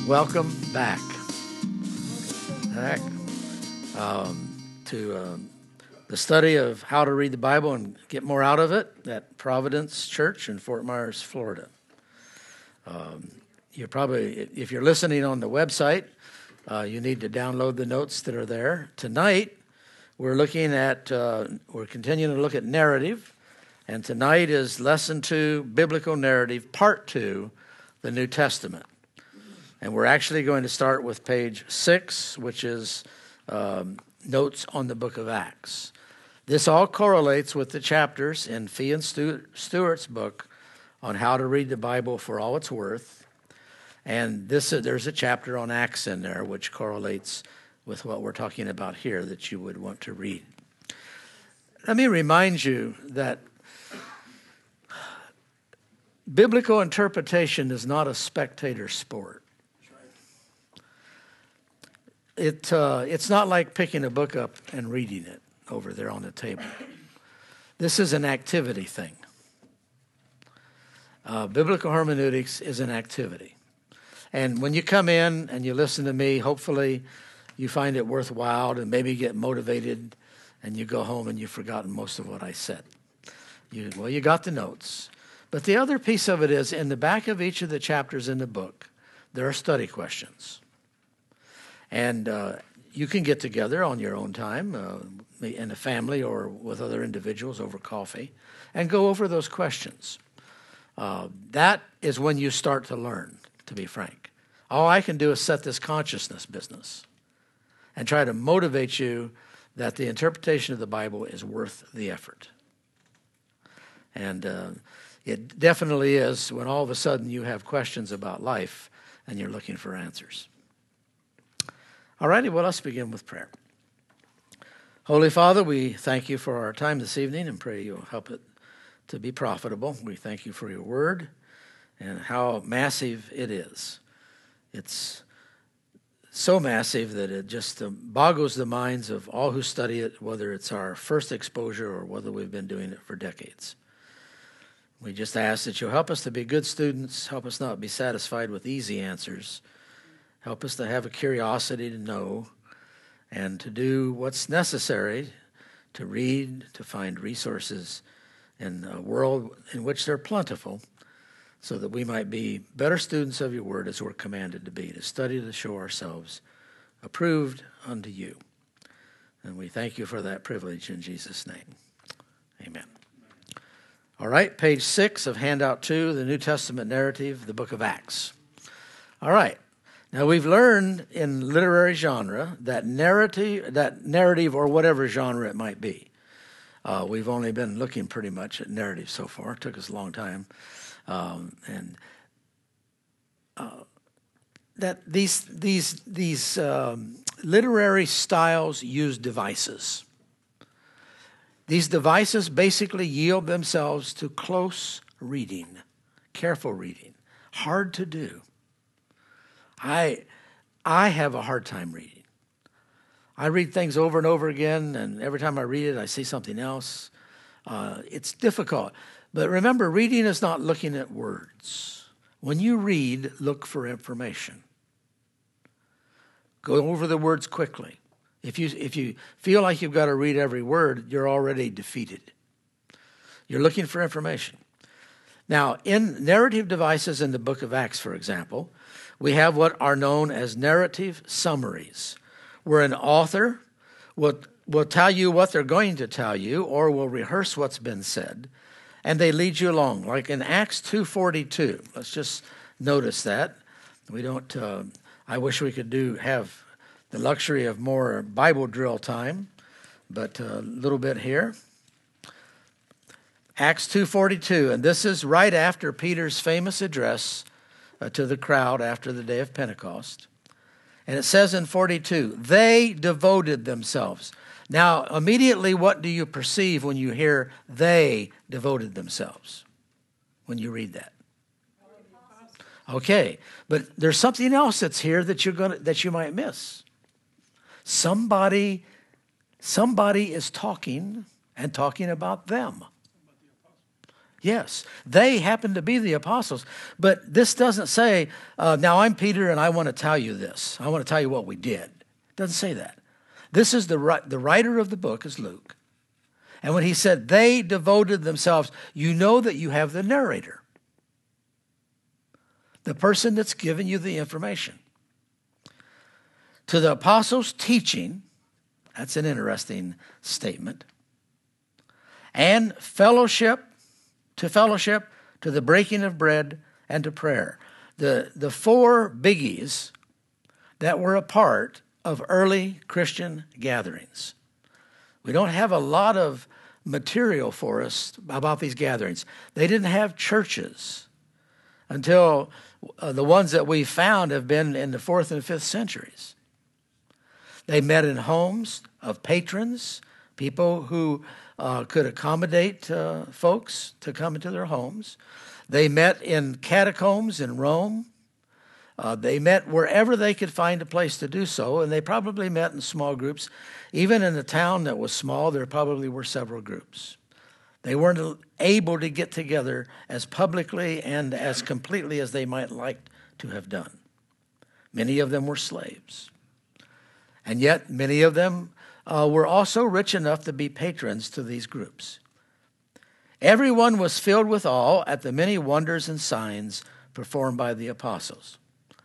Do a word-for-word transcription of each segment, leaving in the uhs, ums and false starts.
Welcome back. Back um, to um, the study of how to read the Bible and get more out of it at Providence Church in Fort Myers, Florida. Um, you're probably, if you're listening on the website, uh, you need to download the notes that are there. Tonight, we're looking at, uh, we're continuing to look at narrative, and tonight is Lesson two, Biblical Narrative, Part two, the New Testament. And we're actually going to start with page six, which is um, notes on the book of Acts. This all correlates with the chapters in Fee and Stewart's book on how to read the Bible for all it's worth. And this uh, there's a chapter on Acts in there, which correlates with what we're talking about here that you would want to read. Let me remind you that biblical interpretation is not a spectator sport. It uh, it's not like picking a book up and reading it over there on the table. This is an activity thing. Uh, biblical hermeneutics is an activity. And when you come in and you listen to me, hopefully you find it worthwhile and maybe get motivated and you go home and you've forgotten most of what I said. You, well, you got the notes. But the other piece of it is in the back of each of the chapters in the book, there are study questions. And uh, you can get together on your own time uh, in a family or with other individuals over coffee and go over those questions. Uh, that is when you start to learn, to be frank. All I can do is set this consciousness business and try to motivate you that the interpretation of the Bible is worth the effort. And uh, it definitely is when all of a sudden you have questions about life and you're looking for answers. All righty, well, let's begin with prayer. Holy Father, we thank you for our time this evening and pray you'll help it to be profitable. We thank you for your word and how massive it is. It's so massive that it just uh, boggles the minds of all who study it, whether it's our first exposure or whether we've been doing it for decades. We just ask that you'll help us to be good students, help us not be satisfied with easy answers, help us to have a curiosity to know and to do what's necessary to read, to find resources in a world in which they're plentiful so that we might be better students of your word as we're commanded to be, to study to show ourselves approved unto you. And we thank you for that privilege in Jesus' name. Amen. All right, page six of handout two, the New Testament narrative, the book of Acts. All right. Now, we've learned in literary genre that narrative, that narrative or whatever genre it might be. Uh, we've only been looking pretty much at narrative so far. It took us a long time. Um, and uh, that these these these um, literary styles use devices. These devices basically yield themselves to close reading, careful reading, hard to do. I I have a hard time reading. I read things over and over again, and every time I read it, I see something else. Uh, it's difficult. But remember, reading is not looking at words. When you read, look for information. Go over the words quickly. If you if you feel like you've got to read every word, you're already defeated. You're looking for information. Now, in narrative devices in the book of Acts, for example, we have what are known as narrative summaries, where an author will, will tell you what they're going to tell you or will rehearse what's been said, and they lead you along. Like in Acts two forty-two, let's just notice that. We don't, uh, I wish we could do have the luxury of more Bible drill time, but a little bit here. Acts two forty-two, and this is right after Peter's famous address uh, to the crowd after the day of Pentecost. And it says in forty-two, they devoted themselves. Now, immediately, what do you perceive when you hear they devoted themselves, when you read that? Okay, but there's something else that's here that you're gonna that you might miss. Somebody, somebody is talking and talking about them. Yes, they happen to be the apostles. But this doesn't say, uh, now I'm Peter and I want to tell you this. I want to tell you what we did. It doesn't say that. This is the, the writer of the book is Luke. And when he said they devoted themselves, you know that you have the narrator, the person that's given you the information. To the apostles' teaching, that's an interesting statement, and fellowship, to fellowship, to the breaking of bread, and to prayer. The, the four biggies that were a part of early Christian gatherings. We don't have a lot of material for us about these gatherings. They didn't have churches until uh, the ones that we found have been in the fourth and fifth centuries. They met in homes of patrons, people who uh, could accommodate uh, folks to come into their homes. They met in catacombs in Rome. Uh, they met wherever they could find a place to do so, and they probably met in small groups. Even in a town that was small, there probably were several groups. They weren't able to get together as publicly and as completely as they might like to have done. Many of them were slaves. And yet, many of them uh, were also rich enough to be patrons to these groups. Everyone was filled with awe at the many wonders and signs performed by the apostles.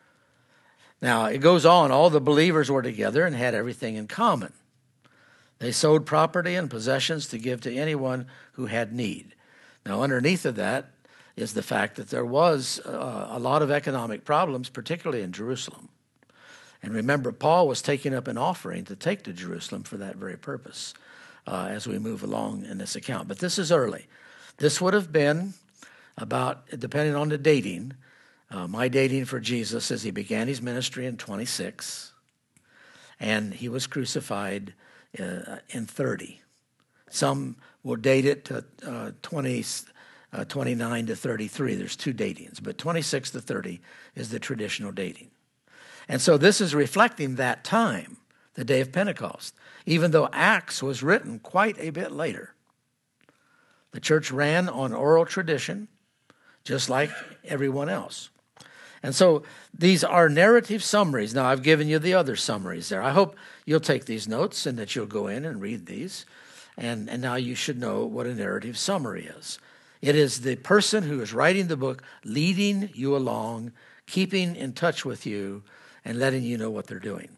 Now, it goes on, all the believers were together and had everything in common. They sold property and possessions to give to anyone who had need. Now, underneath of that is the fact that there was uh, a lot of economic problems, particularly in Jerusalem. And remember, Paul was taking up an offering to take to Jerusalem for that very purpose uh, as we move along in this account. But this is early. This would have been about, depending on the dating, uh, my dating for Jesus as he began his ministry in twenty-six, and he was crucified uh, in thirty. Some will date it to uh, twenty, uh, twenty-nine to thirty-three. There's two datings, but twenty-six to thirty is the traditional dating. And so this is reflecting that time, the day of Pentecost, even though Acts was written quite a bit later. The church ran on oral tradition, just like everyone else. And so these are narrative summaries. Now, I've given you the other summaries there. I hope you'll take these notes and that you'll go in and read these. And, and now you should know what a narrative summary is. It is the person who is writing the book leading you along, keeping in touch with you, and letting you know what they're doing.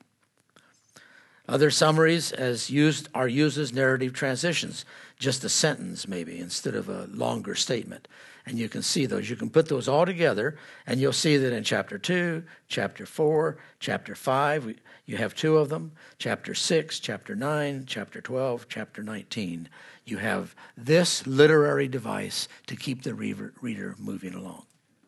Other summaries as used are used as narrative transitions, just a sentence maybe instead of a longer statement. And you can see those. You can put those all together, and you'll see that in chapter two, chapter four, chapter five, you have two of them. Chapter six, chapter nine, chapter twelve, chapter nineteen. You have this literary device to keep the reader moving along.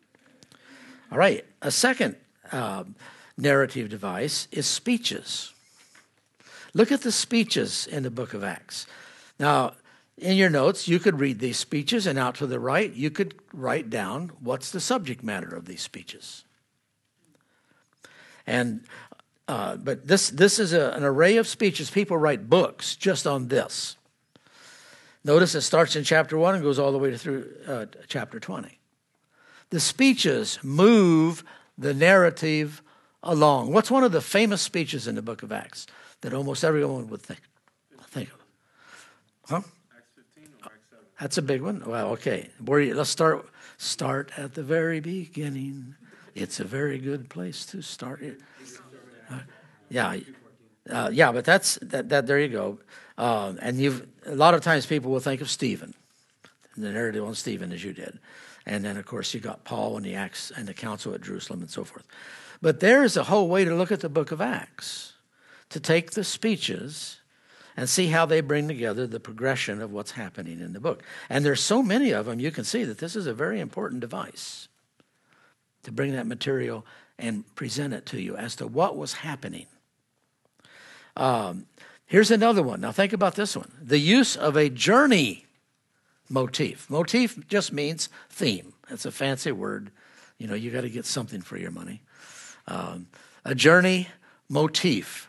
All right, a second uh, narrative device is speeches. Look at the speeches in the book of Acts. Now, in your notes, you could read these speeches, and out to the right, you could write down what's the subject matter of these speeches. And uh, but this this is a, an array of speeches. People write books just on this. Notice it starts in chapter one and goes all the way through uh, chapter twenty. The speeches move the narrative along. What's one of the famous speeches in the book of Acts that almost everyone would think think of? Huh? Acts fifteen or Acts seven? That's a big one. Well, okay. Where, let's start start at the very beginning. It's a very good place to start it. Uh, yeah, uh, yeah, but that's that. That there you go. Uh, and you've a lot of times people will think of Stephen, the narrative on Stephen, as you did, and then of course you got Paul and the Acts and the council at Jerusalem and so forth. But there is a whole way to look at the book of Acts, to take the speeches and see how they bring together the progression of what's happening in the book. And there's so many of them, you can see that this is a very important device to bring that material and present it to you as to what was happening. Um, here's another one. Now think about this one. The use of a journey motif. Motif just means theme. It's a fancy word. You know, you got to get something for your money. Um, a journey motif.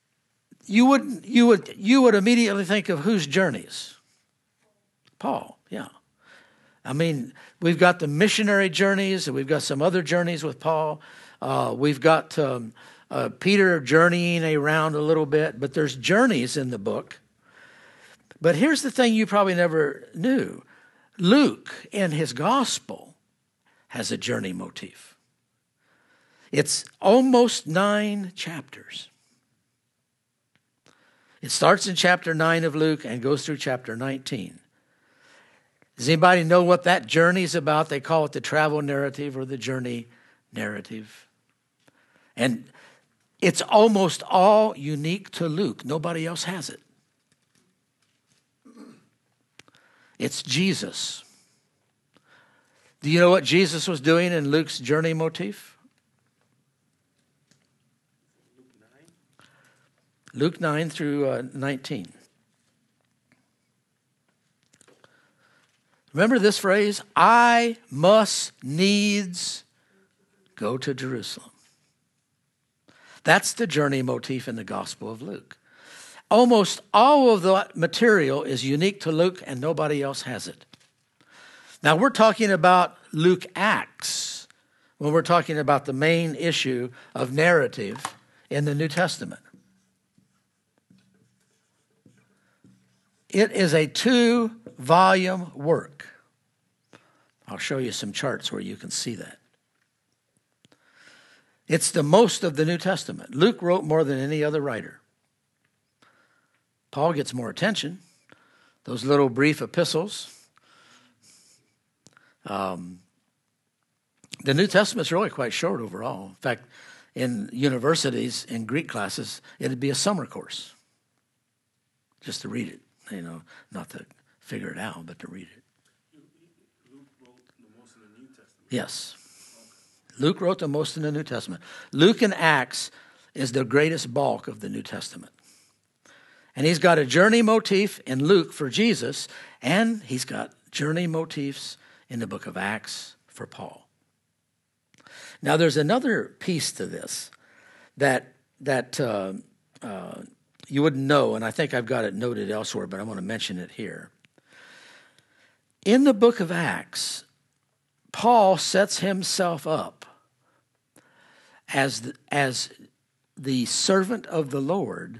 You would you would you would immediately think of whose journeys? Paul. Yeah. I mean, we've got the missionary journeys, and we've got some other journeys with Paul. Uh, we've got um, uh, Peter journeying around a little bit, but there's journeys in the book. But here's the thing you probably never knew. Luke, in his gospel, has a journey motif. It's almost nine chapters. It starts in chapter nine of Luke and goes through chapter nineteen. Does anybody know what that journey is about? They call it the travel narrative or the journey narrative. And it's almost all unique to Luke. Nobody else has it. It's Jesus. Do you know what Jesus was doing in Luke's journey motif? Luke nine through uh, nineteen. Remember this phrase? I must needs go to Jerusalem. That's the journey motif in the Gospel of Luke. Almost all of the material is unique to Luke and nobody else has it. Now we're talking about Luke Acts when we're talking about the main issue of narrative in the New Testament. It is a two-volume work. I'll show you some charts where you can see that. It's the most of the New Testament. Luke wrote more than any other writer. Paul gets more attention. Those little brief epistles. Um, the New Testament's really quite short overall. In fact, in universities, in Greek classes, it'd be a summer course. Just to read it. You know, not to figure it out, but to read it. Luke wrote the most in the New Testament. Yes. Luke wrote the most in the New Testament. Luke and Acts is the greatest bulk of the New Testament. And he's got a journey motif in Luke for Jesus, and he's got journey motifs in the book of Acts for Paul. Now, there's another piece to this that that uh, uh, you wouldn't know, and I think I've got it noted elsewhere, but I want to mention it here. In the book of Acts, Paul sets himself up as the, as the servant of the Lord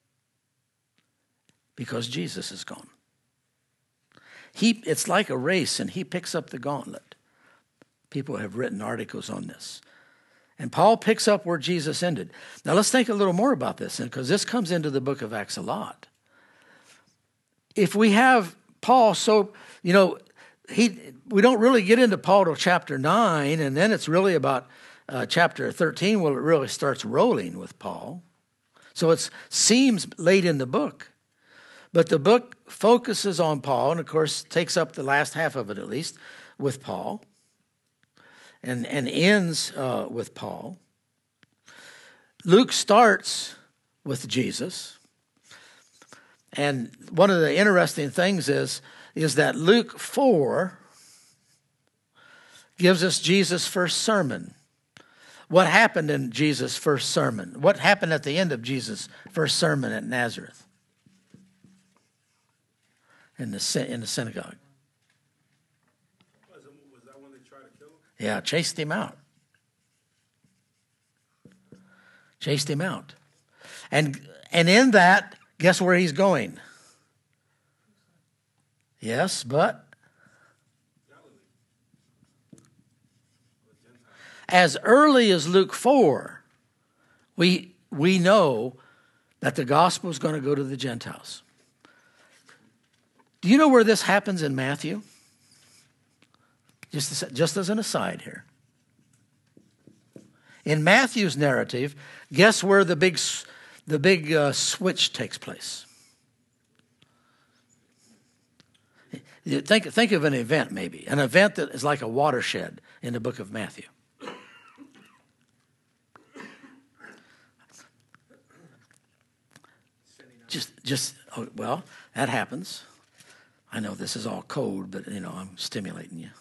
because Jesus is gone. He, it's like a race, and he picks up the gauntlet. People have written articles on this. And Paul picks up where Jesus ended. Now let's think a little more about this, because this comes into the book of Acts a lot. If we have Paul, so, you know, he we don't really get into Paul till chapter nine, and then it's really about uh, chapter thirteen where it really starts rolling with Paul. So it seems late in the book. But the book focuses on Paul, and of course takes up the last half of it at least, with Paul. And, and ends uh, with Paul. Luke starts with Jesus. And one of the interesting things is, is that Luke four gives us Jesus' first sermon. What happened in Jesus' first sermon? What happened at the end of Jesus' first sermon at Nazareth? In the, in the synagogue. Yeah, chased him out. Chased him out. And and in that, guess where he's going? Yes, but as early as Luke four, we we know that the gospel is going to go to the Gentiles. Do you know where this happens in Matthew? Just, just as an aside here. In Matthew's narrative, guess where the big, the big uh, switch takes place? Think, think of an event maybe. An event that is like a watershed in the book of Matthew. Just, just oh, well, that happens. I know this is all code, but, you know, I'm stimulating you.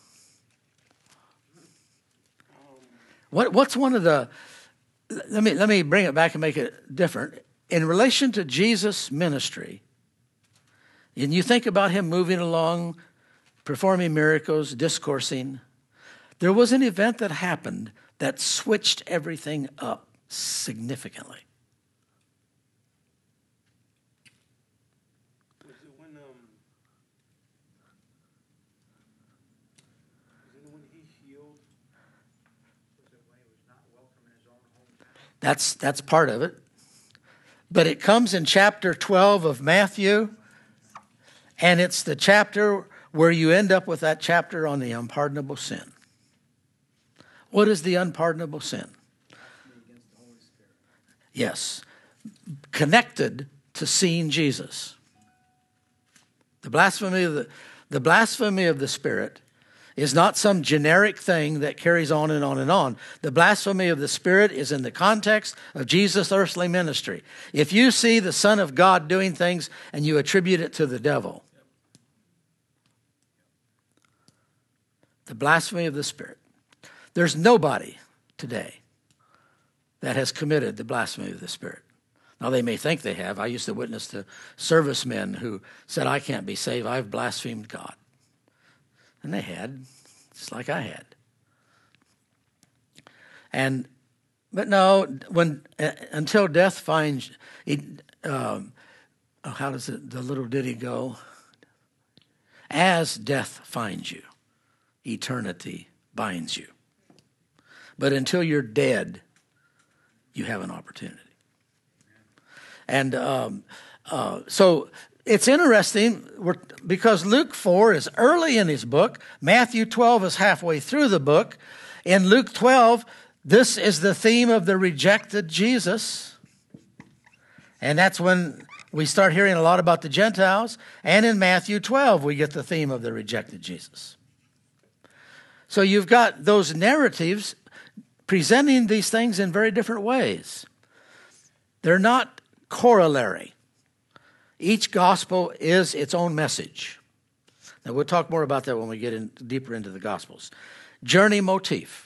What, what's one of the, let me, let me bring it back and make it different. In relation to Jesus' ministry, and you think about him moving along performing miracles, discoursing. There was an event that happened that switched everything up significantly. Was it when um was it when he healed? Was it when he was not welcome in his own hometown? That's that's part of it. But it comes in chapter twelve of Matthew, and it's the chapter where you end up with that chapter on the unpardonable sin. What is the unpardonable sin? Yes, connected to seeing Jesus. The blasphemy of the, the blasphemy of the Spirit is not some generic thing that carries on and on and on. The blasphemy of the Spirit is in the context of Jesus' earthly ministry. If you see the Son of God doing things and you attribute it to the devil, the blasphemy of the Spirit. There's nobody today that has committed the blasphemy of the Spirit. Now, they may think they have. I used to witness to servicemen who said, I can't be saved. I've blasphemed God. And they had, just like I had. And, but no, when uh, until death finds, it, um, oh, how does it, the little ditty go? As death finds you, eternity binds you. But until you're dead, you have an opportunity. And um, uh, so it's interesting we're, because Luke four is early in his book. Matthew twelve is halfway through the book. In Luke twelve, this is the theme of the rejected Jesus. And that's when we start hearing a lot about the Gentiles. And in Matthew twelve, we get the theme of the rejected Jesus. So you've got those narratives presenting these things in very different ways. They're not corollary. Each gospel is its own message. Now, we'll talk more about that when we get in deeper into the Gospels. Journey motif.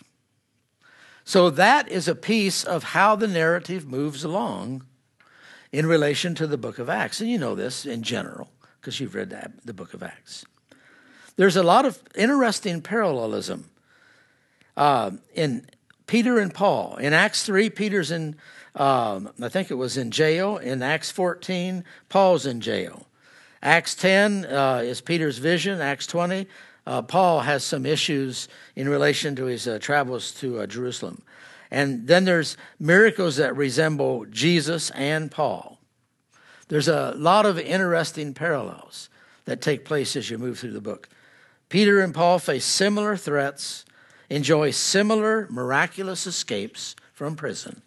So that is a piece of how the narrative moves along in relation to the book of Acts. And you know this in general because you've read that, the book of Acts. There's a lot of interesting parallelism uh, in Peter and Paul. In Acts three, Peter's in, um, I think it was in jail. In Acts fourteen, Paul's in jail. Acts ten uh, is Peter's vision. Acts twenty, uh, Paul has some issues in relation to his uh, travels to uh, Jerusalem. And then there's miracles that resemble Jesus and Paul. There's a lot of interesting parallels that take place as you move through the book. Peter and Paul face similar threats, enjoy similar miraculous escapes from prison.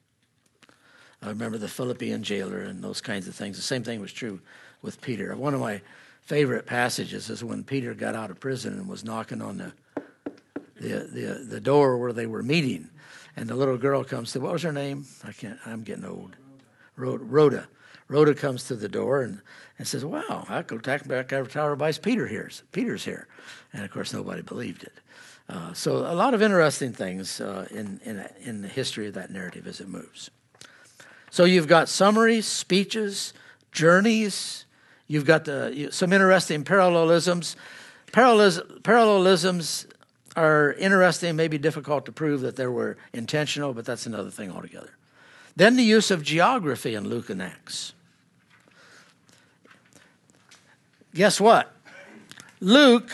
I remember the Philippian jailer and those kinds of things. The same thing was true with Peter. One of my favorite passages is when Peter got out of prison and was knocking on the the the, the door where they were meeting. And the little girl comes to, what was her name? I can't, I'm getting old. Rhoda. Rhoda. Rhoda comes to the door and, and says, wow, I go back back over Tower Vice, Peter here. Peter's here. And of course, nobody believed it. Uh, so a lot of interesting things uh, in, in, in the history of that narrative as it moves. So you've got summaries, speeches, journeys. You've got the, some interesting parallelisms. Parallelis, parallelisms are interesting, maybe difficult to prove that they were intentional, but that's another thing altogether. Then the use of geography in Luke and Acts. Guess what? Luke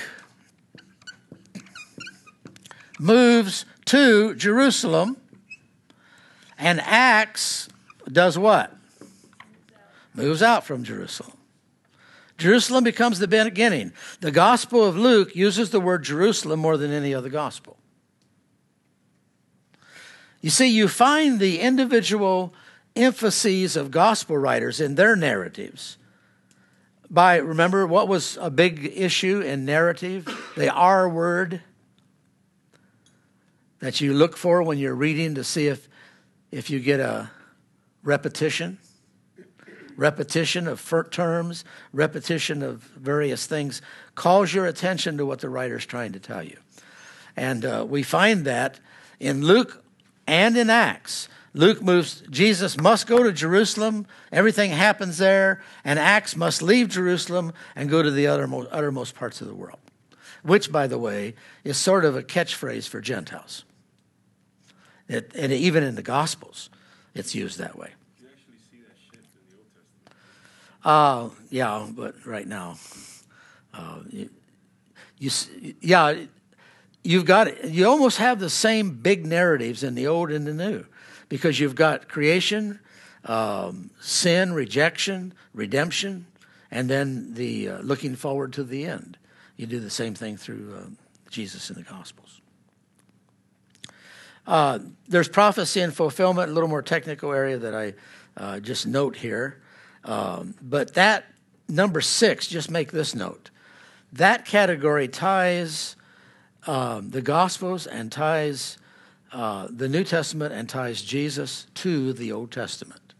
moves to Jerusalem, and Acts does what? Moves out from Jerusalem. Jerusalem becomes the beginning. The Gospel of Luke uses the word Jerusalem more than any other gospel. You see, you find the individual emphases of gospel writers in their narratives. By, remember, what was a big issue in narrative? The R word that you look for when you're reading to see if, if you get a repetition. Repetition of terms, repetition of various things calls your attention to what the writer's trying to tell you. And uh, we find that in Luke and in Acts. Luke moves, Jesus must go to Jerusalem, everything happens there, and Acts must leave Jerusalem and go to the uttermost, uttermost parts of the world. which, by the way, is sort of a catchphrase for Gentiles. It, and even in the Gospels, it's used that way. You actually see that shift in the Old Testament. Uh, yeah, but right now, uh, you, you, yeah, you've got, you almost have the same big narratives in the Old and the New, because you've got creation, um, sin, rejection, redemption, and then the uh, looking forward to the end. You do the same thing through uh, Jesus in the Gospels. Uh, there's prophecy and fulfillment, a little more technical area that I uh, just note here. Um, but that, number six, just make this note. That category ties um, the Gospels and ties uh, the New Testament and ties Jesus to the Old Testament.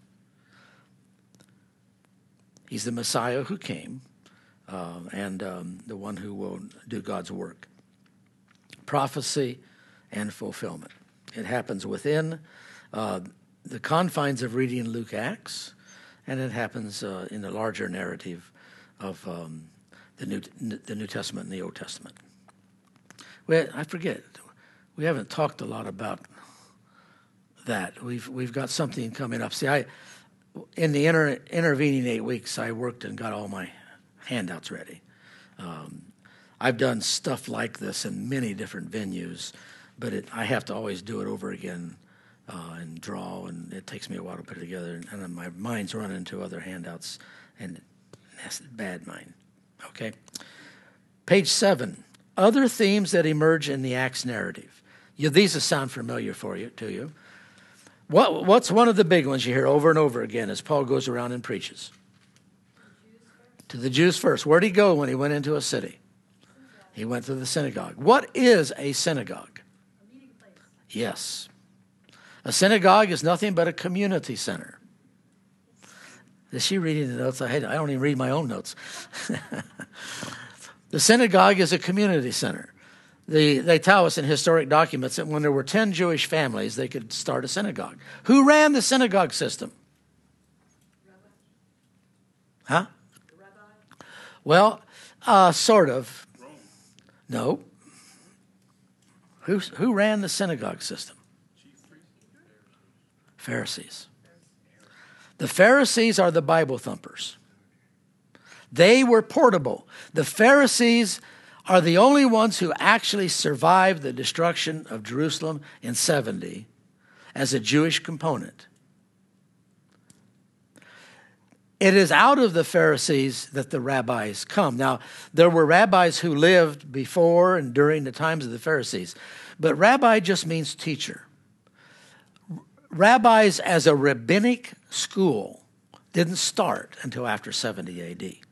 He's the Messiah who came uh, and um, the one who will do God's work. Prophecy and fulfillment. It happens within uh, the confines of reading Luke Acts, and it happens uh, in the larger narrative of um, the New the New Testament and the Old Testament. We, I forget, we haven't talked a lot about that. We've we've got something coming up. See, I in the inter, intervening eight weeks, I worked and got all my handouts ready. Um, I've done stuff like this in many different venues, but it, I have to always do it over again uh, and draw, and it takes me a while to put it together, and, and my mind's running into other handouts, and that's a bad mind. Okay? Page seven, other themes that emerge in the Acts narrative. You, these will sound familiar for you, to you. What, what's one of the big ones you hear over and over again as Paul goes around and preaches? To the Jews first. Where'd he go when he went into a city? He went to the synagogue. What is a synagogue? A meeting place. Yes. A synagogue is nothing but a community center. Is she reading the notes? I hate it. I don't even read my own notes. The synagogue is a community center. The, they tell us in historic documents that when there were ten Jewish families, they could start a synagogue. Who ran the synagogue system? Huh? Well, uh, sort of. No. Who, who ran the synagogue system? Pharisees. The Pharisees are the Bible thumpers. They were portable. The Pharisees are the only ones who actually survived the destruction of Jerusalem in seventy as a Jewish component. It is out of the Pharisees that the rabbis come. Now, there were rabbis who lived before and during the times of the Pharisees, but rabbi just means teacher. Rabbis as a rabbinic school didn't start until after seventy A D.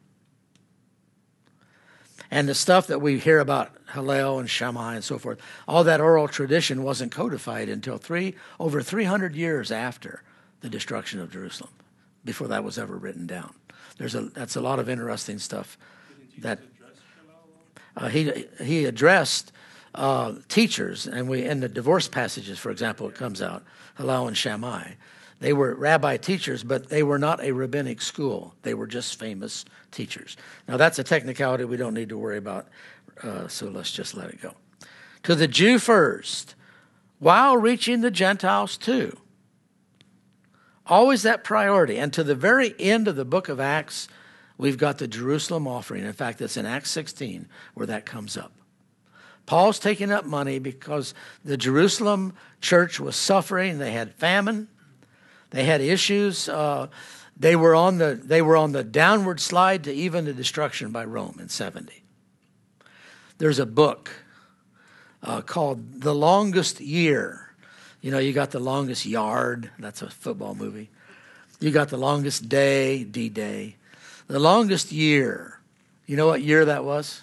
And the stuff that we hear about Hillel and Shammai and so forth, all that oral tradition wasn't codified until three over three hundred years after the destruction of Jerusalem, before that was ever written down. There's a that's a lot of interesting stuff. That uh, he he addressed uh, teachers, and we in the divorce passages, for example, it comes out Hillel and Shammai. They were rabbi teachers, but they were not a rabbinic school. They were just famous teachers. Now, that's a technicality we don't need to worry about, uh, so let's just let it go. To the Jew first, while reaching the Gentiles too. Always that priority. And to the very end of the book of Acts, we've got the Jerusalem offering. In fact, it's in Acts sixteen where that comes up. Paul's taking up money because the Jerusalem church was suffering. They had famine. They had issues. Uh, they were on the they were on the downward slide to even the destruction by Rome in seventy. There's a book uh, called The Longest Year. You know, you got The Longest Yard. That's a football movie. You got The Longest Day, D-Day. The Longest Year. You know what year that was?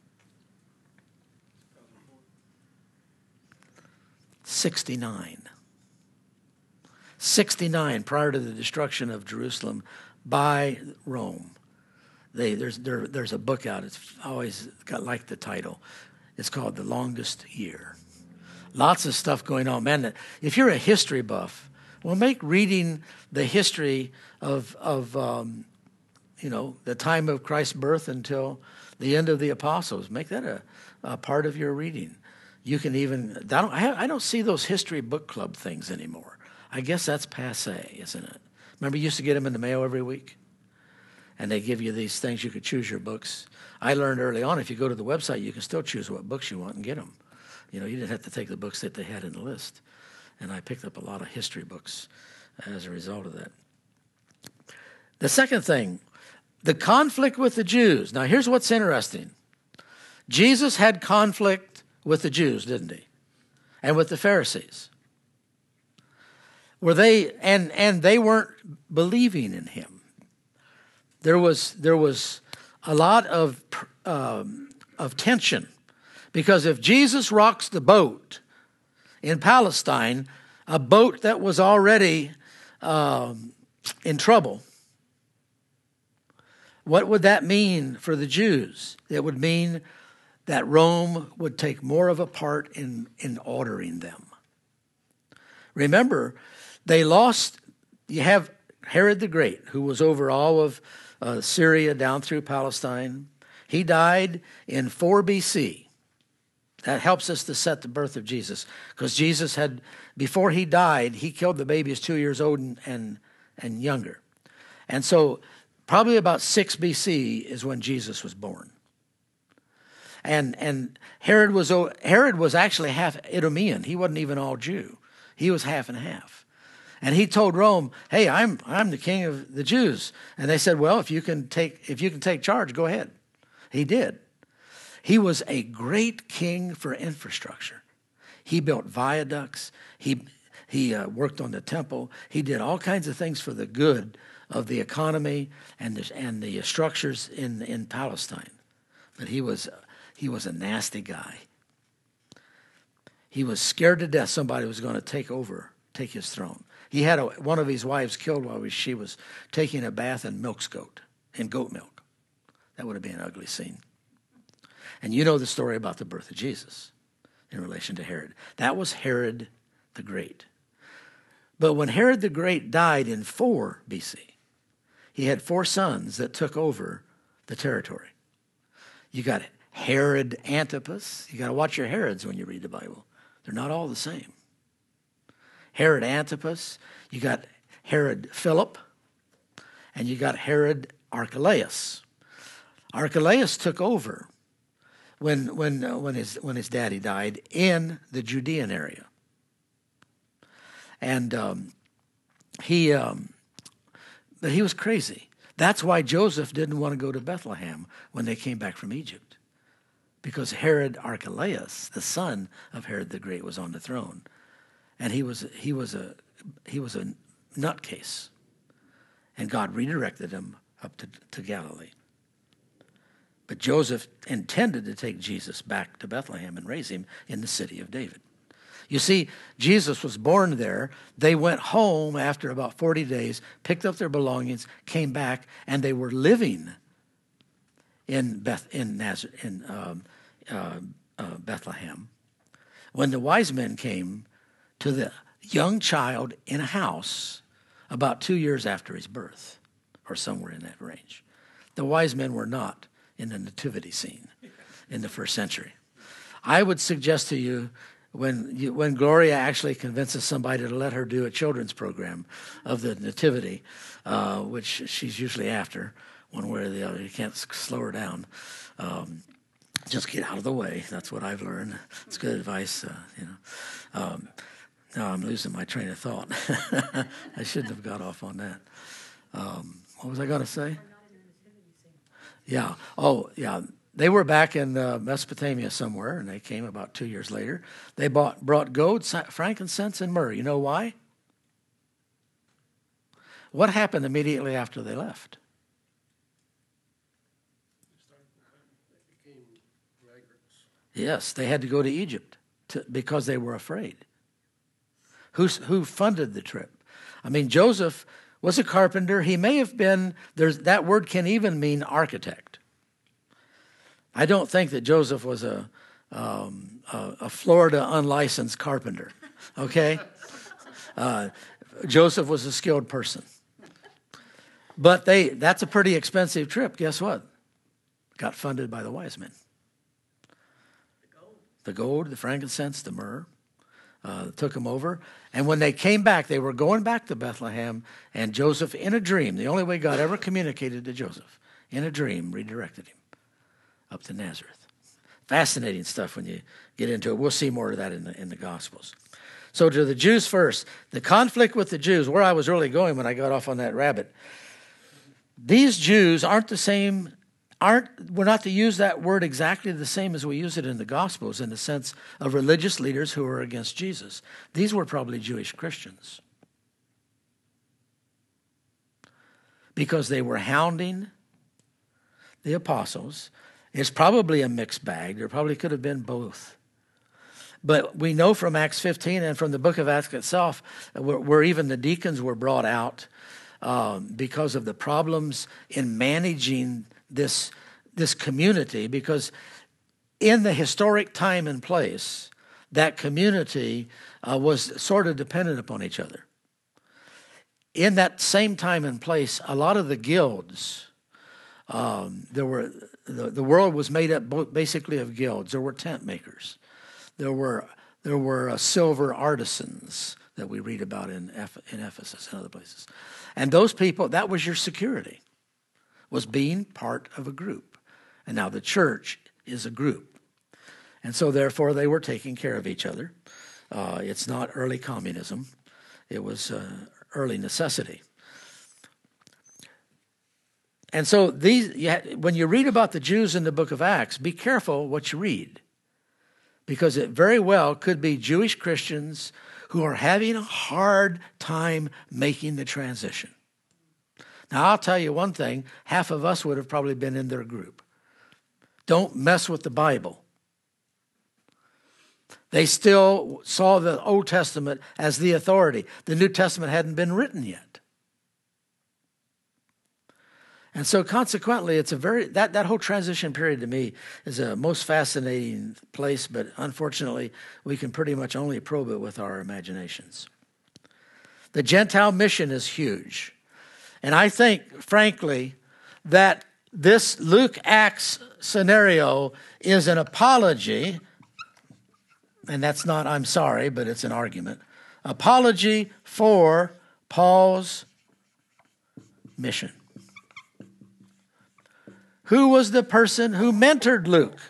sixty-nine. sixty-nine, prior to the destruction of Jerusalem by Rome. They, there's, there, there's a book out. It's always got like the title. It's called The Longest Year. Lots of stuff going on. Man, if you're a history buff, well, make reading the history of, of um, you know, the time of Christ's birth until the end of the apostles. Make that a, a part of your reading. You can even, I don't, I don't see those history book club things anymore. I guess that's passé, isn't it? Remember you used to get them in the mail every week? And they give you these things. You could choose your books. I learned early on, if you go to the website, you can still choose what books you want and get them. You know, you didn't have to take the books that they had in the list. And I picked up a lot of history books as a result of that. The second thing, the conflict with the Jews. Now, here's what's interesting. Jesus had conflict with the Jews, didn't he? And with the Pharisees. Were they, and, and they weren't believing in him. There was, there was a lot of, um, of tension. Because if Jesus rocks the boat in Palestine, a boat that was already um, in trouble, what would that mean for the Jews? It would mean that Rome would take more of a part in, in ordering them. Remember, they lost, you have Herod the Great, who was over all of uh, Syria down through Palestine. He died in four B C. That helps us to set the birth of Jesus. Because Jesus had, before he died, he killed the babies two years old and, and, and younger. And so probably about six B C is when Jesus was born. And and Herod was Herod was actually half Idumean. He wasn't even all Jew. He was half and half. And he told Rome, "Hey, I'm I'm the king of the Jews." And they said, "Well, if you can take if you can take charge, go ahead." He did. He was a great king for infrastructure. He built viaducts. He he uh, worked on the temple. He did all kinds of things for the good of the economy and the, and the structures in in Palestine. But he was he was a nasty guy. He was scared to death somebody was going to take over, take his throne. He had a, one of his wives killed while she was taking a bath in milk's goat, in goat milk. That would have been an ugly scene. And you know the story about the birth of Jesus in relation to Herod. That was Herod the Great. But when Herod the Great died in four B C, he had four sons that took over the territory. You got Herod Antipas. You got to watch your Herods when you read the Bible. They're not all the same. Herod Antipas. You got Herod Philip. And you got Herod Archelaus. Archelaus took over when when uh, when his when his daddy died in the Judean area, and um, he um, but he was crazy. That's why Joseph didn't want to go to Bethlehem when they came back from Egypt, because Herod Archelaus, the son of Herod the Great, was on the throne, and he was he was a he was a nutcase, and God redirected him up to, to Galilee. But Joseph intended to take Jesus back to Bethlehem and raise him in the city of David. You see, Jesus was born there. They went home after about forty days, picked up their belongings, came back, and they were living in Beth in Nazareth in um, uh, uh, Bethlehem when the wise men came to the young child in a house about two years after his birth, or somewhere in that range. The wise men were not in the nativity scene in the first century. I would suggest to you, when you, when Gloria actually convinces somebody to let her do a children's program of the nativity, uh, which she's usually after, one way or the other, you can't slow her down. Um, just get out of the way. That's what I've learned. It's good advice, uh, you know. Um, now I'm losing my train of thought. I shouldn't have got off on that. Um, what was I going to say? Yeah. Oh, yeah. They were back in uh, Mesopotamia somewhere, and they came about two years later. They bought, brought gold, frankincense, and myrrh. You know why? What happened immediately after they left? Yes, they had to go to Egypt to, because they were afraid. Who's, who funded the trip? I mean, Joseph was a carpenter. He may have been, there's, that word can even mean architect. I don't think that Joseph was a, um, a, a Florida unlicensed carpenter, okay? Uh, Joseph was a skilled person. But they that's a pretty expensive trip. Guess what? got funded by the wise men. The gold, the frankincense, the myrrh, uh, took them over. And when they came back, they were going back to Bethlehem, and Joseph, in a dream, the only way God ever communicated to Joseph, in a dream, redirected him up to Nazareth. Fascinating stuff when you get into it. We'll see more of that in the, in the Gospels. So to the Jews first, the conflict with the Jews, where I was really going when I got off on that rabbit. These Jews aren't the same Aren't we're not to use that word exactly the same as we use it in the Gospels in the sense of religious leaders who are against Jesus. These were probably Jewish Christians because they were hounding the apostles. It's probably a mixed bag. There probably could have been both. But we know from Acts fifteen and from the book of Acts itself where, where even the deacons were brought out um, because of the problems in managing this this community, because in the historic time and place, that community uh, was sort of dependent upon each other. In that same time and place, a lot of the guilds, um, there were the, the world was made up basically of guilds. There were tent makers, there were there were uh, silver artisans that we read about in in Ephesus and other places, and those people, that was your security, was being part of a group. And now the church is a group. And so therefore they were taking care of each other. Uh, it's not early communism. It was uh, early necessity. And so these, you ha- when you read about the Jews in the book of Acts, be careful what you read. Because it very well could be Jewish Christians who are having a hard time making the transition. Now, I'll tell you one thing. Half of us would have probably been in their group. Don't mess with the Bible. They still saw the Old Testament as the authority. The New Testament hadn't been written yet. And so consequently, it's a very, that, that whole transition period to me is a most fascinating place, but unfortunately, we can pretty much only probe it with our imaginations. The Gentile mission is huge. And I think, frankly, that this Luke-Acts scenario is an apology, and that's not I'm sorry, but it's an argument, apology for Paul's mission. Who was the person who mentored Luke?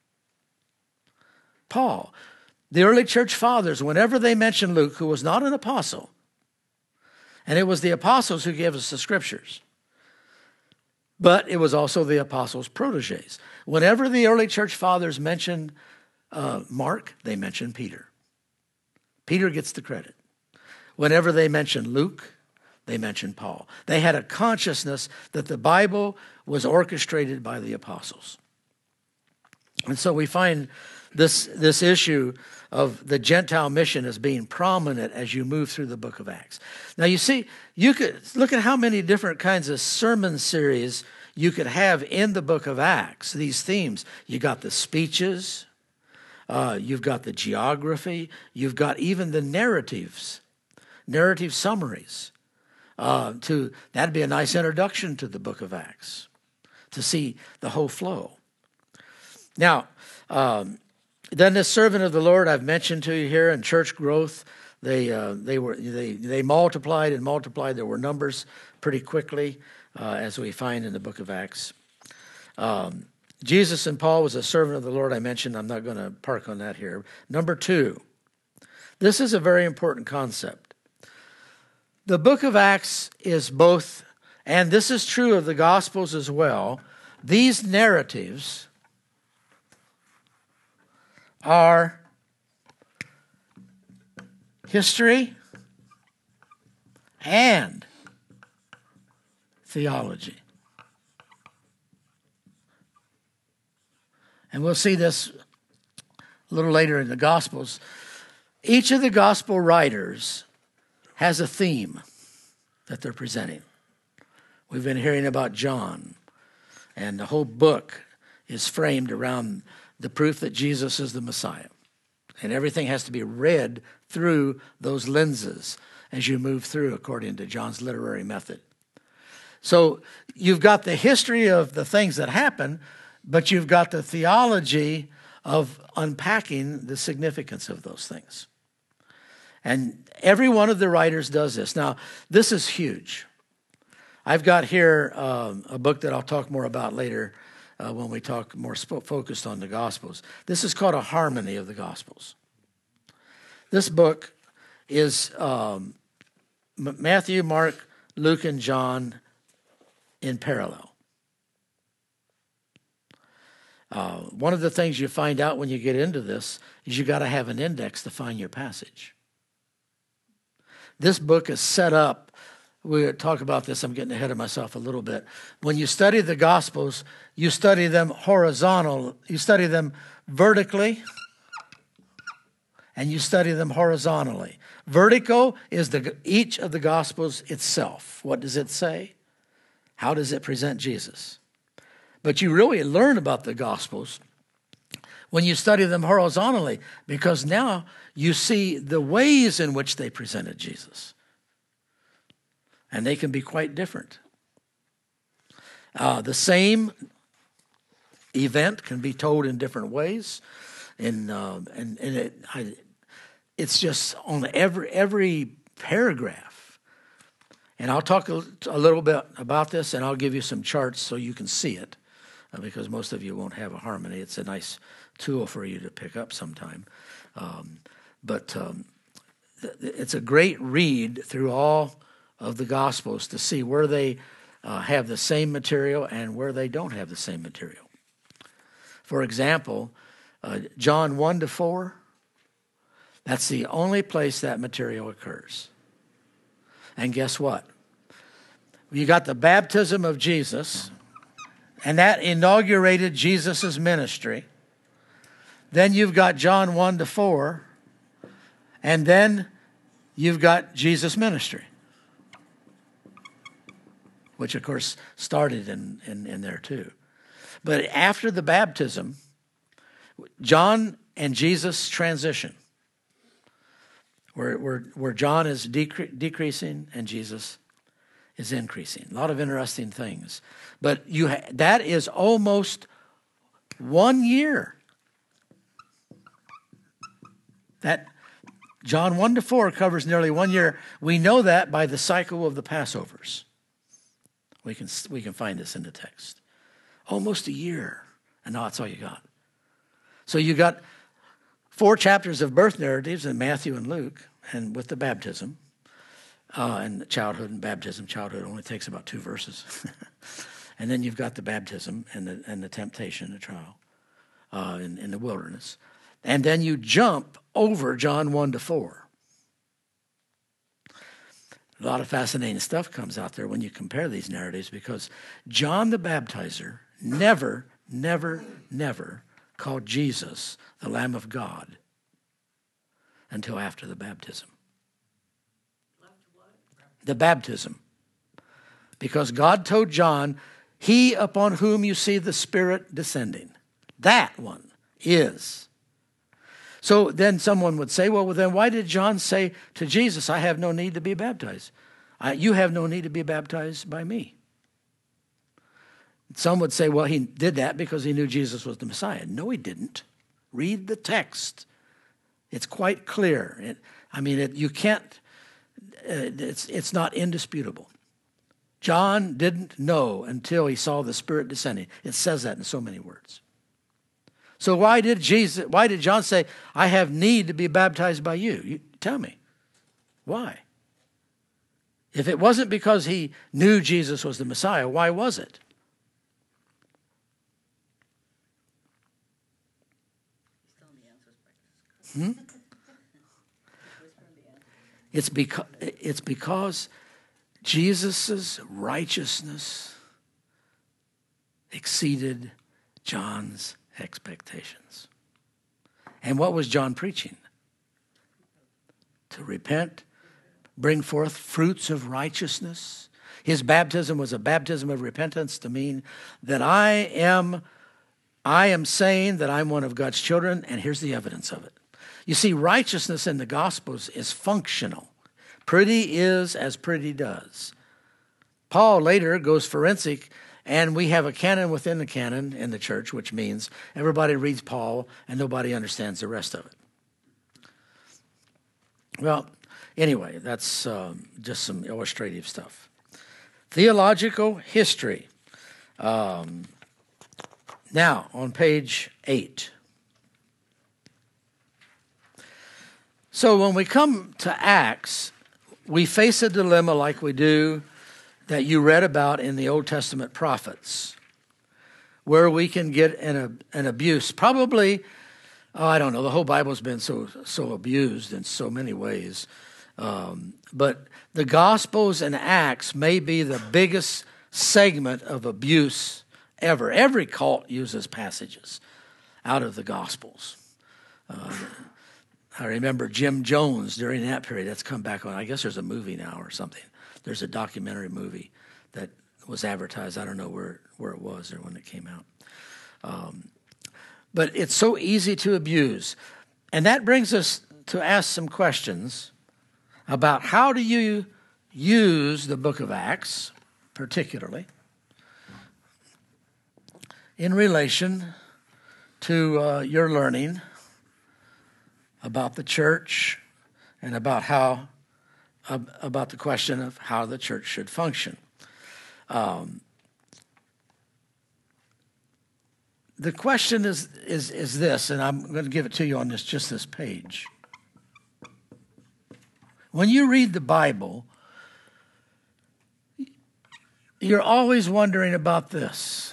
Paul. The early church fathers, whenever they mentioned Luke, who was not an apostle, and it was the apostles who gave us the scriptures. But it was also the apostles' protégés. Whenever the early church fathers mentioned uh, Mark, they mentioned Peter. Peter gets the credit. Whenever they mentioned Luke, they mentioned Paul. They had a consciousness that the Bible was orchestrated by the apostles. And so we find this, this issue of the Gentile mission as being prominent as you move through the book of Acts. Now you see, you could look at how many different kinds of sermon series you could have in the book of Acts, these themes. You got the speeches, uh, you've got the geography, you've got even the narratives, narrative summaries. Uh, to that'd be a nice introduction to the book of Acts, to see the whole flow. Now, um, then this servant of the Lord I've mentioned to you here in church growth, they uh, they were they they multiplied and multiplied. There were numbers pretty quickly, uh, as we find in the book of Acts. Um, Jesus and Paul was a servant of the Lord. I mentioned. I'm not going to park on that here. Number two, this is a very important concept. The book of Acts is both, and this is true of the Gospels as well. These narratives are history and theology. And we'll see this a little later in the Gospels. Each of the Gospel writers has a theme that they're presenting. We've been hearing about John, and the whole book is framed around the proof that Jesus is the Messiah. And everything has to be read through those lenses as you move through, according to John's literary method. So you've got the history of the things that happen, but you've got the theology of unpacking the significance of those things. And every one of the writers does this. Now, this is huge. I've got here um, a book that I'll talk more about later uh, when we talk more sp- focused on the Gospels. This is called A Harmony of the Gospels. This book is um, Matthew, Mark, Luke, and John in parallel. Uh, one of the things you find out when you get into this is you got to have an index to find your passage. This book is set up, we'll talk about this, I'm getting ahead of myself a little bit. When you study the Gospels, you study them horizontal, you study them vertically, and you study them horizontally. Vertical is the each of the Gospels itself. What does it say? How does it present Jesus? But you really learn about the Gospels when you study them horizontally, because now you see the ways in which they presented Jesus. And they can be quite different. Uh, the same event can be told in different ways. And, uh, and, and it, I, it's just on every, every paragraph. And I'll talk a, a little bit about this, and I'll give you some charts so you can see it, uh, because most of you won't have a harmony. It's a nice tool for you to pick up sometime. Um, but um, th- it's a great read through all of the Gospels to see where they uh, have the same material and where they don't have the same material. For example, uh, John one to four, that's the only place that material occurs. And guess what? You got the baptism of Jesus, and that inaugurated Jesus' ministry. Then you've got John one to four, and then you've got Jesus' ministry, which of course started in, in, in there too. But after the baptism, John and Jesus transition, where, where, where John is decre- decreasing and Jesus is increasing. A lot of interesting things. But you ha- that is almost one year. That John one to four covers nearly one year. We know that by the cycle of the Passovers. We can we can find this in the text. Almost a year. And now that's all you got. So you got four chapters of birth narratives in Matthew and Luke, and with the baptism. Uh, and childhood and baptism. Childhood only takes about two verses. And then you've got the baptism and the, and the temptation, the trial uh, in, in the wilderness. And then you jump over John one to four. A lot of fascinating stuff comes out there when you compare these narratives, because John the Baptizer never, never, never called Jesus the Lamb of God until after the baptism. The baptism. Because God told John, he upon whom you see the Spirit descending, that one is. So then someone would say, well, well, then why did John say to Jesus, I have no need to be baptized? I, you have no need to be baptized by me. Some would say, well, he did that because he knew Jesus was the Messiah. No, he didn't. Read the text. It's quite clear. It, I mean, it, you can't, uh, it's, it's not indisputable. John didn't know until he saw the Spirit descending. It says that in so many words. So why did Jesus? Why did John say, I have need to be baptized by you? You tell me. Why? If it wasn't because he knew Jesus was the Messiah, why was it? Hmm? It's because, it's because Jesus' righteousness exceeded John's expectations. And what was John preaching? To repent, bring forth fruits of righteousness. His baptism was a baptism of repentance, to mean that I am, I am saying that I'm one of God's children, and here's the evidence of it. You see, righteousness in the Gospels is functional. Pretty is as pretty does. Paul later goes forensic And we have a canon within the canon in the church, which means everybody reads Paul and nobody understands the rest of it. Well, anyway, that's um, just some illustrative stuff. Theological history. Um, now, on page eight. So when we come to Acts, we face a dilemma like we do that you read about in the Old Testament prophets, where we can get an, an abuse. Probably, oh, I don't know, the whole Bible's been so so abused in so many ways. Um, but the Gospels and Acts may be the biggest segment of abuse ever. Every cult uses passages out of the Gospels. Uh, I remember Jim Jones during that period. That's come back on. I guess there's a movie now or something. There's a documentary movie that was advertised. I don't know where, where it was or when it came out. Um, but it's so easy to abuse. And that brings us to ask some questions about how do you use the book of Acts, particularly, in relation to uh, your learning about the church and about how uh, about the question of how the church should function. Um, the question is is is this, and I'm going to give it to you on this just this page. When you read the Bible, you're always wondering about this.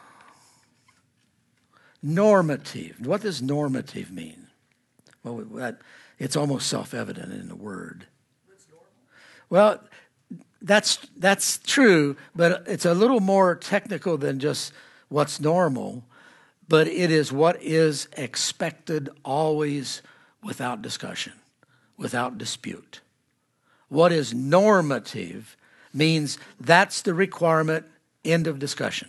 Normative. What does normative mean? Well, that, it's almost self-evident in the word. Well, that's that's true, but it's a little more technical than just what's normal, but it is what is expected always without discussion, without dispute. What is normative means that's the requirement, end of discussion.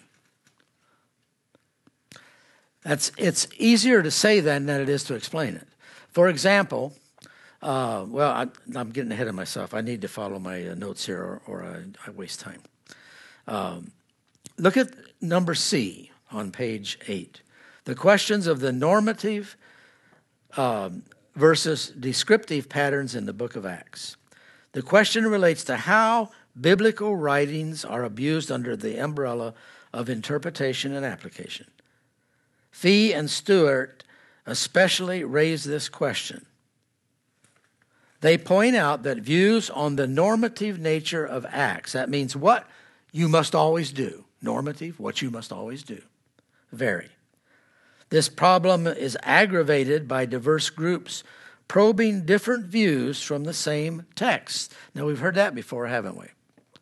That's it's easier to say that than it is to explain it. For example, uh, well, I, I'm getting ahead of myself. I need to follow my uh, notes here, or, or I, I waste time. Um, look at number C on page eight. The questions of the normative um, versus descriptive patterns in the book of Acts. The question relates to how biblical writings are abused under the umbrella of interpretation and application. Fee and Stewart especially raise this question. They point out that views on the normative nature of Acts, that means what you must always do, normative, what you must always do, vary. This problem is aggravated by diverse groups probing different views from the same text. Now, we've heard that before, haven't we?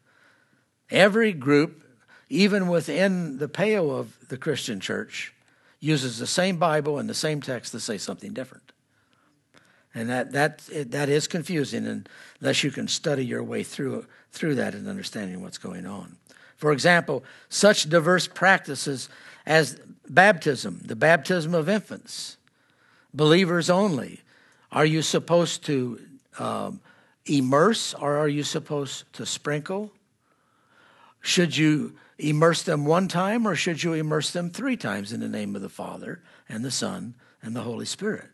Every group, even within the pale of the Christian church, uses the same Bible and the same text to say something different. And that that that is confusing unless you can study your way through through that and understanding what's going on. For example, such diverse practices as baptism, the baptism of infants, believers only. Are you supposed to um, immerse or are you supposed to sprinkle? Should you immerse them one time or should you immerse them three times in the name of the Father and the Son and the Holy Spirit?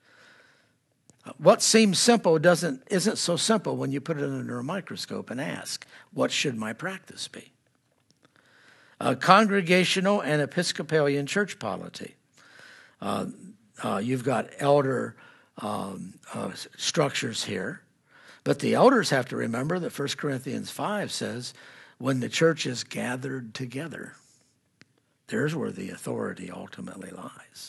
What seems simple doesn't isn't so simple when you put it under a microscope and ask, what should my practice be? Uh, congregational and Episcopalian church polity. Uh, uh, you've got elder um, uh, structures here, but the elders have to remember that First Corinthians five says, when the church is gathered together, there's where the authority ultimately lies.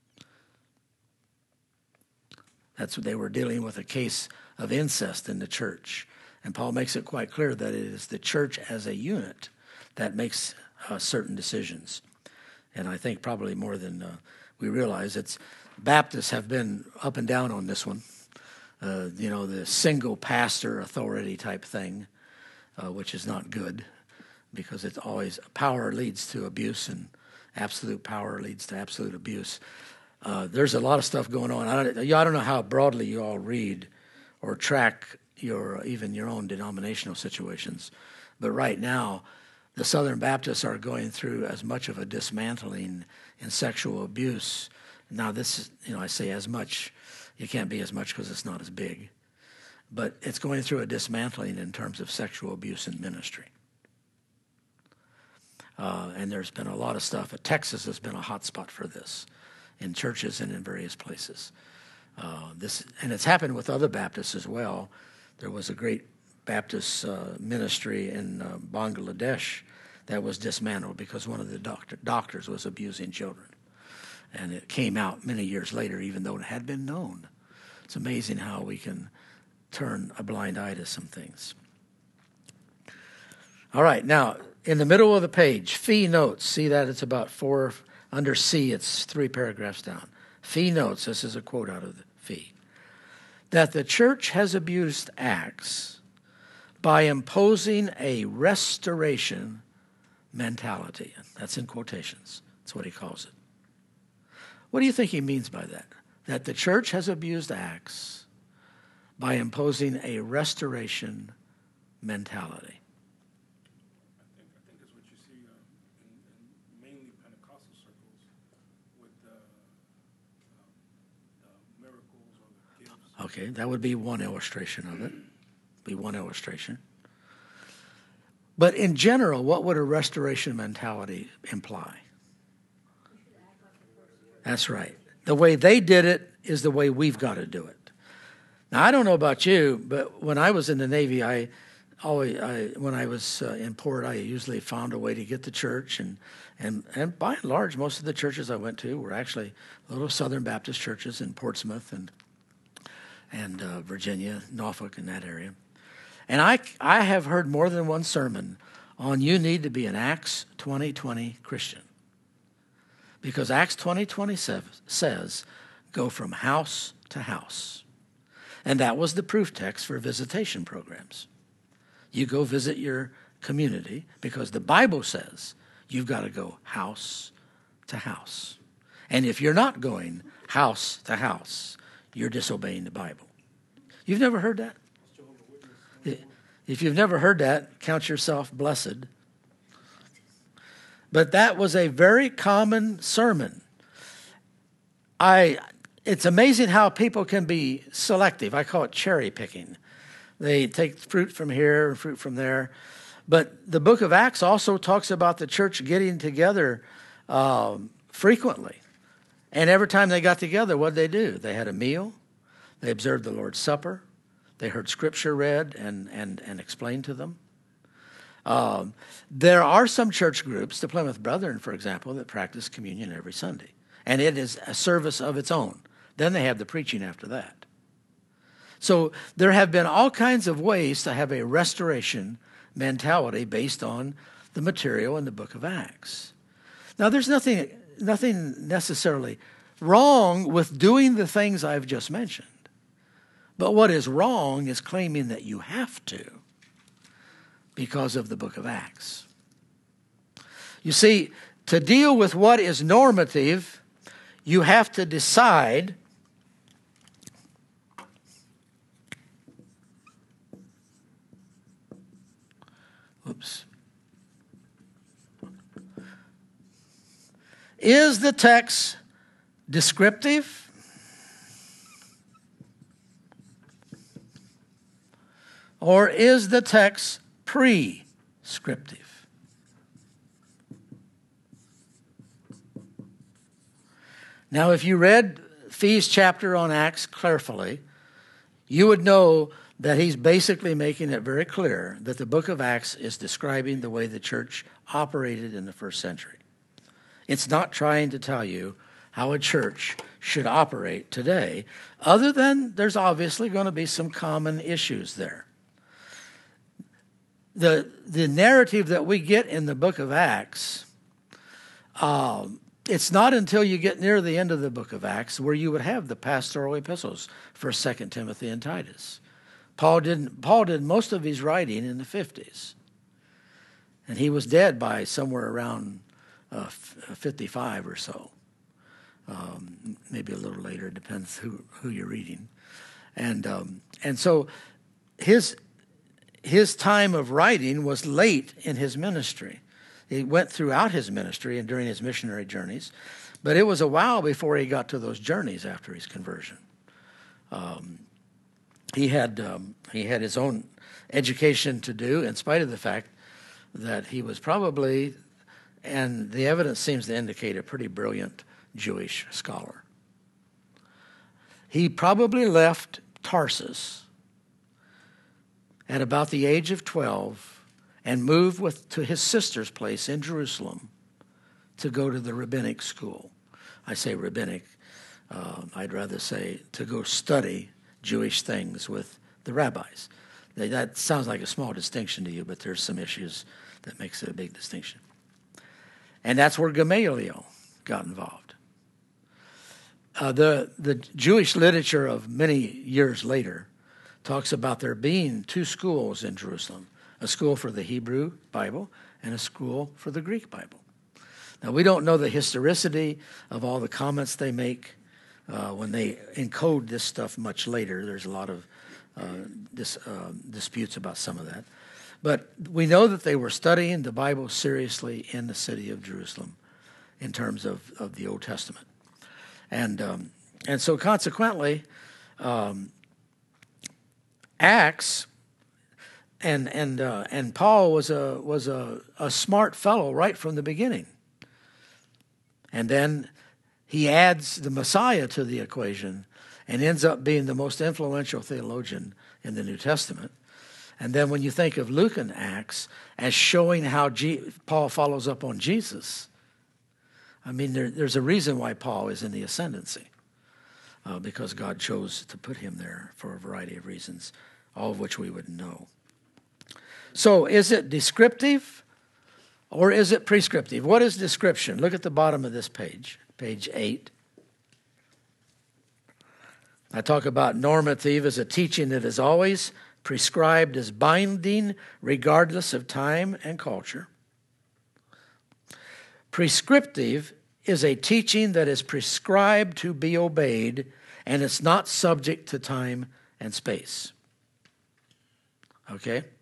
That's what they were dealing with, a case of incest in the church. And Paul makes it quite clear that it is the church as a unit that makes uh, certain decisions. And I think probably more than uh, we realize, it's Baptists have been up and down on this one. Uh, you know, the single pastor authority type thing, uh, which is not good because it's always power leads to abuse and absolute power leads to absolute abuse. Uh, there's a lot of stuff going on. I don't, I don't know how broadly you all read or track your even your own denominational situations, but right now the Southern Baptists are going through as much of a dismantling in sexual abuse. Now this is, you know, I say as much, it can't be as much because it's not as big, but it's going through a dismantling in terms of sexual abuse in ministry. Uh, and there's been a lot of stuff. Texas has been a hot spot for this in churches and in various places. Uh, this and it's happened with other Baptists as well. There was a great Baptist uh, ministry in uh, Bangladesh that was dismantled because one of the doctor, doctors was abusing children. And it came out many years later, even though it had been known. It's amazing how we can turn a blind eye to some things. All right, now, in the middle of the page, fee notes. See that? It's about four, under C, it's three paragraphs down. Fee notes, this is a quote out of the fee. That the church has abused Acts by imposing a restoration mentality. That's in quotations. That's what he calls it. What do you think he means by that? That the church has abused Acts by imposing a restoration mentality. I think I think it's what you see um, in, in mainly Pentecostal circles with the, um, the miracles or the gifts. Okay, that would be one illustration of it. Be one illustration. But in general, what would a restoration mentality imply? That's right. The way they did it is the way we've got to do it. Now, I don't know about you, but when I was in the Navy, I always, I, when I was uh, in port, I usually found a way to get to church, and, and and by and large, most of the churches I went to were actually little Southern Baptist churches in Portsmouth and and uh, Virginia, Norfolk, in that area. And I I have heard more than one sermon on you need to be an Acts twenty twenty Christian. Because Acts twenty twenty says, go from house to house. And that was the proof text for visitation programs. You go visit your community because the Bible says you've got to go house to house. And if you're not going house to house, you're disobeying the Bible. You've never heard that? If you've never heard that, count yourself blessed. But that was a very common sermon. I, it's amazing how people can be selective. I call it cherry picking. They take fruit from here and fruit from there. But the book of Acts also talks about the church getting together um, frequently. And every time they got together, what did they do? They had a meal. They observed the Lord's Supper. They heard Scripture read and, and, and explained to them. Um, there are some church groups, the Plymouth Brethren, for example, that practice communion every Sunday. And it is a service of its own. Then they have the preaching after that. So there have been all kinds of ways to have a restoration mentality based on the material in the book of Acts. Now, there's nothing, nothing necessarily wrong with doing the things I've just mentioned. But what is wrong is claiming that you have to because of the book of Acts. You see, to deal with what is normative, you have to decide Oops. Is the text descriptive? Or is the text prescriptive? Now, if you read Fee's chapter on Acts carefully, you would know that he's basically making it very clear that the book of Acts is describing the way the church operated in the first century. It's not trying to tell you how a church should operate today, other than there's obviously going to be some common issues there. The, the narrative that we get in the book of Acts, um, it's not until you get near the end of the book of Acts where you would have the pastoral epistles, First, Second Timothy, and Titus. Paul didn't. Paul did most of his writing in the fifties, and he was dead by somewhere around uh, fifty-five or so, um, maybe a little later. It depends who who you're reading, and um, and so his his time of writing was late in his ministry. He went throughout his ministry and during his missionary journeys, but it was a while before he got to those journeys after his conversion. Um, he had um, he had his own education to do, in spite of the fact that he was probably, and the evidence seems to indicate, a pretty brilliant Jewish scholar. He probably left Tarsus at about the age of twelve and moved with, to his sister's place in Jerusalem to go to the rabbinic school. I say rabbinic. Uh, I'd rather say to go study Jewish things with the rabbis. That sounds like a small distinction to you, but there's some issues that makes it a big distinction. And that's where Gamaliel got involved. Uh, the, the Jewish literature of many years later talks about there being two schools in Jerusalem, a school for the Hebrew Bible and a school for the Greek Bible. Now, we don't know the historicity of all the comments they make uh, when they encode this stuff much later. There's a lot of uh, dis, uh, disputes about some of that. But we know that they were studying the Bible seriously in the city of Jerusalem in terms of, of the Old Testament. And um, and so consequently, um, Acts and and uh, and Paul was a was a, a smart fellow right from the beginning. And then he adds the Messiah to the equation and ends up being the most influential theologian in the New Testament. And then when you think of Luke and Acts as showing how G- Paul follows up on Jesus, I mean, there, there's a reason why Paul is in the ascendancy, uh, because God chose to put him there for a variety of reasons, all of which we would know. So is it descriptive or is it prescriptive? What is description? Look at the bottom of this page, page eight. I talk about normative as a teaching that is always prescribed as binding regardless of time and culture. Prescriptive is a teaching that is prescribed to be obeyed, and it's not subject to time and space. Okay?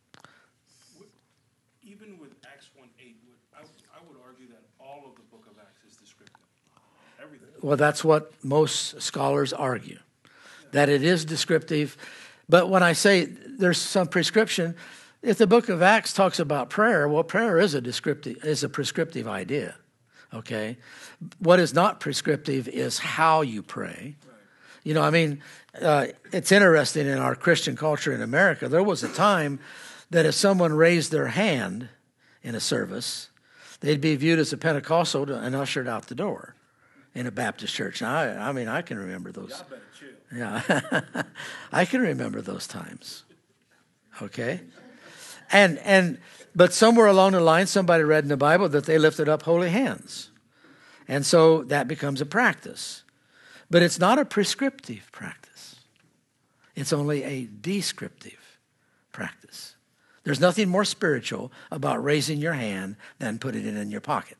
Even with Acts one eight, I, I would argue that all of the book of Acts is descriptive. Everything. Well, that's what most scholars argue, that it is descriptive. But when I say there's some prescription, if the book of Acts talks about prayer, well, prayer is a descriptive, is a prescriptive idea, okay? What is not prescriptive is how you pray. Right. You know, I mean, uh, it's interesting in our Christian culture in America, there was a time that if someone raised their hand in a service, they'd be viewed as a Pentecostal and ushered out the door in a Baptist church. Now, I, I mean, I can remember those. Y'all better chill. Yeah, I can remember those times, okay? And and but somewhere along the line, somebody read in the Bible that they lifted up holy hands. And so that becomes a practice. But it's not a prescriptive practice. It's only a descriptive practice. There's nothing more spiritual about raising your hand than putting it in your pocket.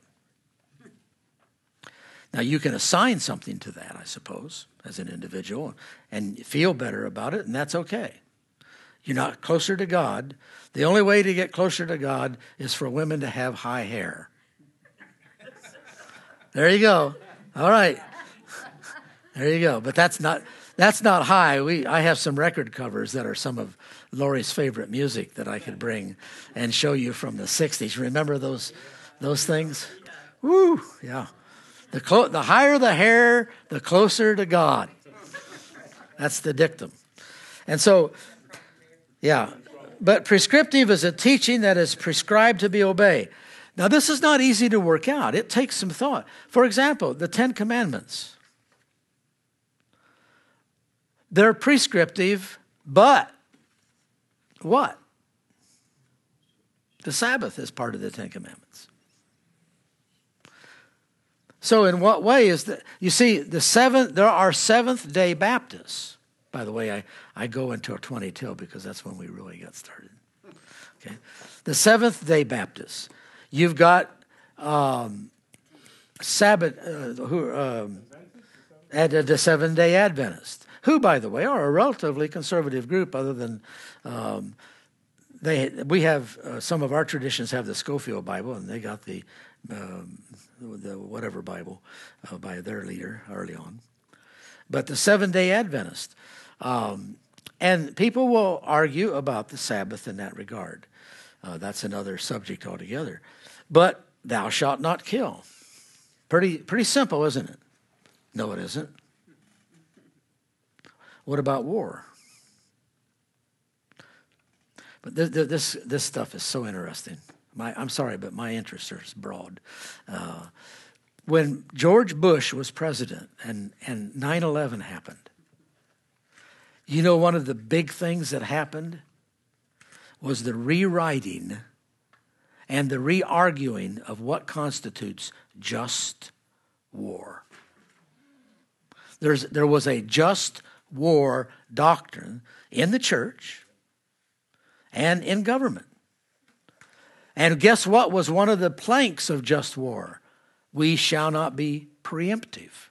Now, you can assign something to that, I suppose, as an individual, and feel better about it, and that's okay. You're not closer to God. The only way to get closer to God is for women to have high hair. There you go. All right. There you go. But that's not that's not high. We I have some record covers that are some of Lori's favorite music that I could bring and show you from the sixties. Remember those those things? Woo, yeah. The clo- the higher the hair, the closer to God. That's the dictum. And so, yeah. But prescriptive is a teaching that is prescribed to be obeyed. Now, this is not easy to work out. It takes some thought. For example, the Ten Commandments. They're prescriptive, but what? The Sabbath is part of the Ten Commandments. So in what way is that? You see, the seventh, there are Seventh-day Baptists. By the way, I, I go until twenty-two because that's when we really got started. Okay, the Seventh-day Baptists. You've got um, Sabbath, uh, who um, at the Seventh-day Adventists, who, by the way, are a relatively conservative group, other than um, they we have uh, some of our traditions have the Scofield Bible, and they got the um, the whatever Bible uh, by their leader early on. But the Seventh-day Adventist, um, and people will argue about the Sabbath in that regard. Uh, that's another subject altogether. But thou shalt not kill. Pretty pretty simple, isn't it? No, it isn't. What about war? But this this, this stuff is so interesting. My, I'm sorry, but my interests are broad. Uh, when George Bush was president and, and nine eleven happened, you know one of the big things that happened was the rewriting and the re-arguing of what constitutes just war. There's, there was a just war doctrine in the church and in government. And guess what was one of the planks of just war? We shall not be preemptive.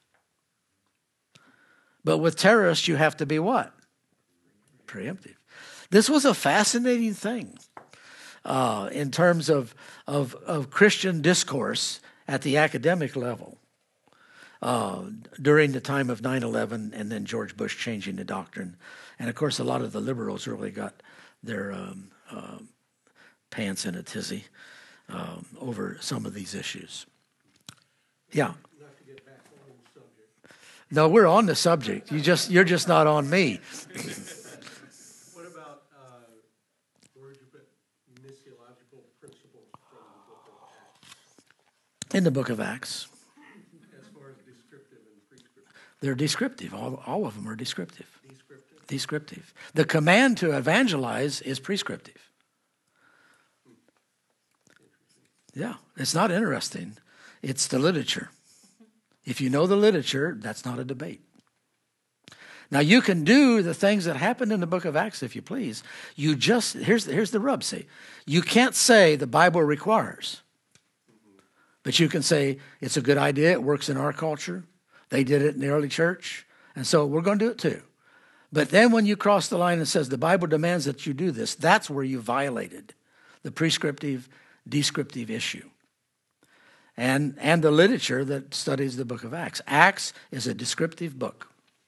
But with terrorists, you have to be what? Preemptive. This was a fascinating thing uh, in terms of, of, of Christian discourse at the academic level uh, during the time of nine eleven and then George Bush changing the doctrine. And, of course, a lot of the liberals really got their um, uh, pants in a tizzy um, over some of these issues. Yeah. Not to get back on the subject. No, we're on the subject. You just, you're just not on me. What about, uh, where did you put missiological principles from the book of Acts? In the book of Acts. As far as descriptive and prescriptive. They're descriptive. All, all of them are descriptive. Descriptive? Descriptive. The command to evangelize is prescriptive. Yeah, it's not interesting. It's the literature. If you know the literature, that's not a debate. Now, you can do the things that happened in the book of Acts, if you please. You just, here's, here's the rub, see. You can't say the Bible requires. But you can say, it's a good idea, it works in our culture. They did it in the early church, and so we're going to do it too. But then when you cross the line and says the Bible demands that you do this, that's where you violated the prescriptive, descriptive issue. And, and the literature that studies the book of Acts. Acts is a descriptive book.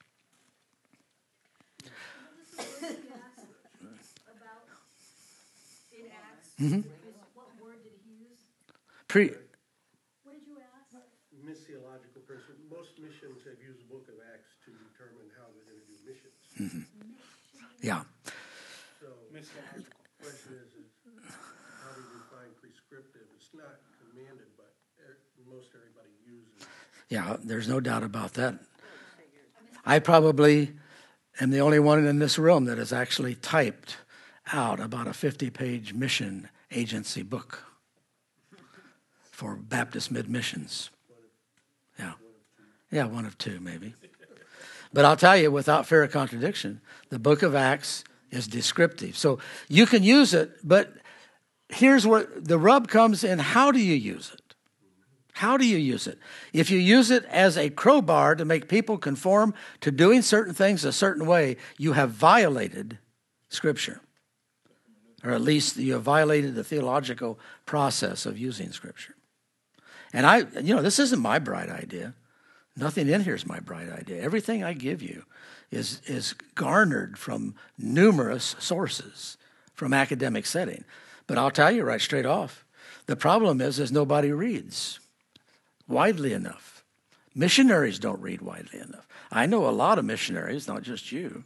About in Acts, Mm-hmm. what word did he use? Pre, What did you ask? Missiological principle. Most missions have used the book of Acts to determine how they're going to do missions. yeah. So the question is, is how do you define prescriptive? It's not commanded, but er, most everybody uses. Yeah, there's no doubt about that. I probably am the only one in this room that has actually typed out about a fifty-page mission agency book for Baptist Mid-Missions. Yeah. Yeah, one of two, maybe. But I'll tell you, without fear of contradiction, the book of Acts is descriptive. So you can use it, but here's where the rub comes in. How do you use it? How do you use it? If you use it as a crowbar to make people conform to doing certain things a certain way, you have violated Scripture. Or at least you have violated the theological process of using Scripture. And I, you know, this isn't my bright idea. Nothing in here is my bright idea. Everything I give you is, is garnered from numerous sources, from academic setting. But I'll tell you right straight off, the problem is, is nobody reads widely enough. Missionaries don't read widely enough. I know a lot of missionaries, not just you.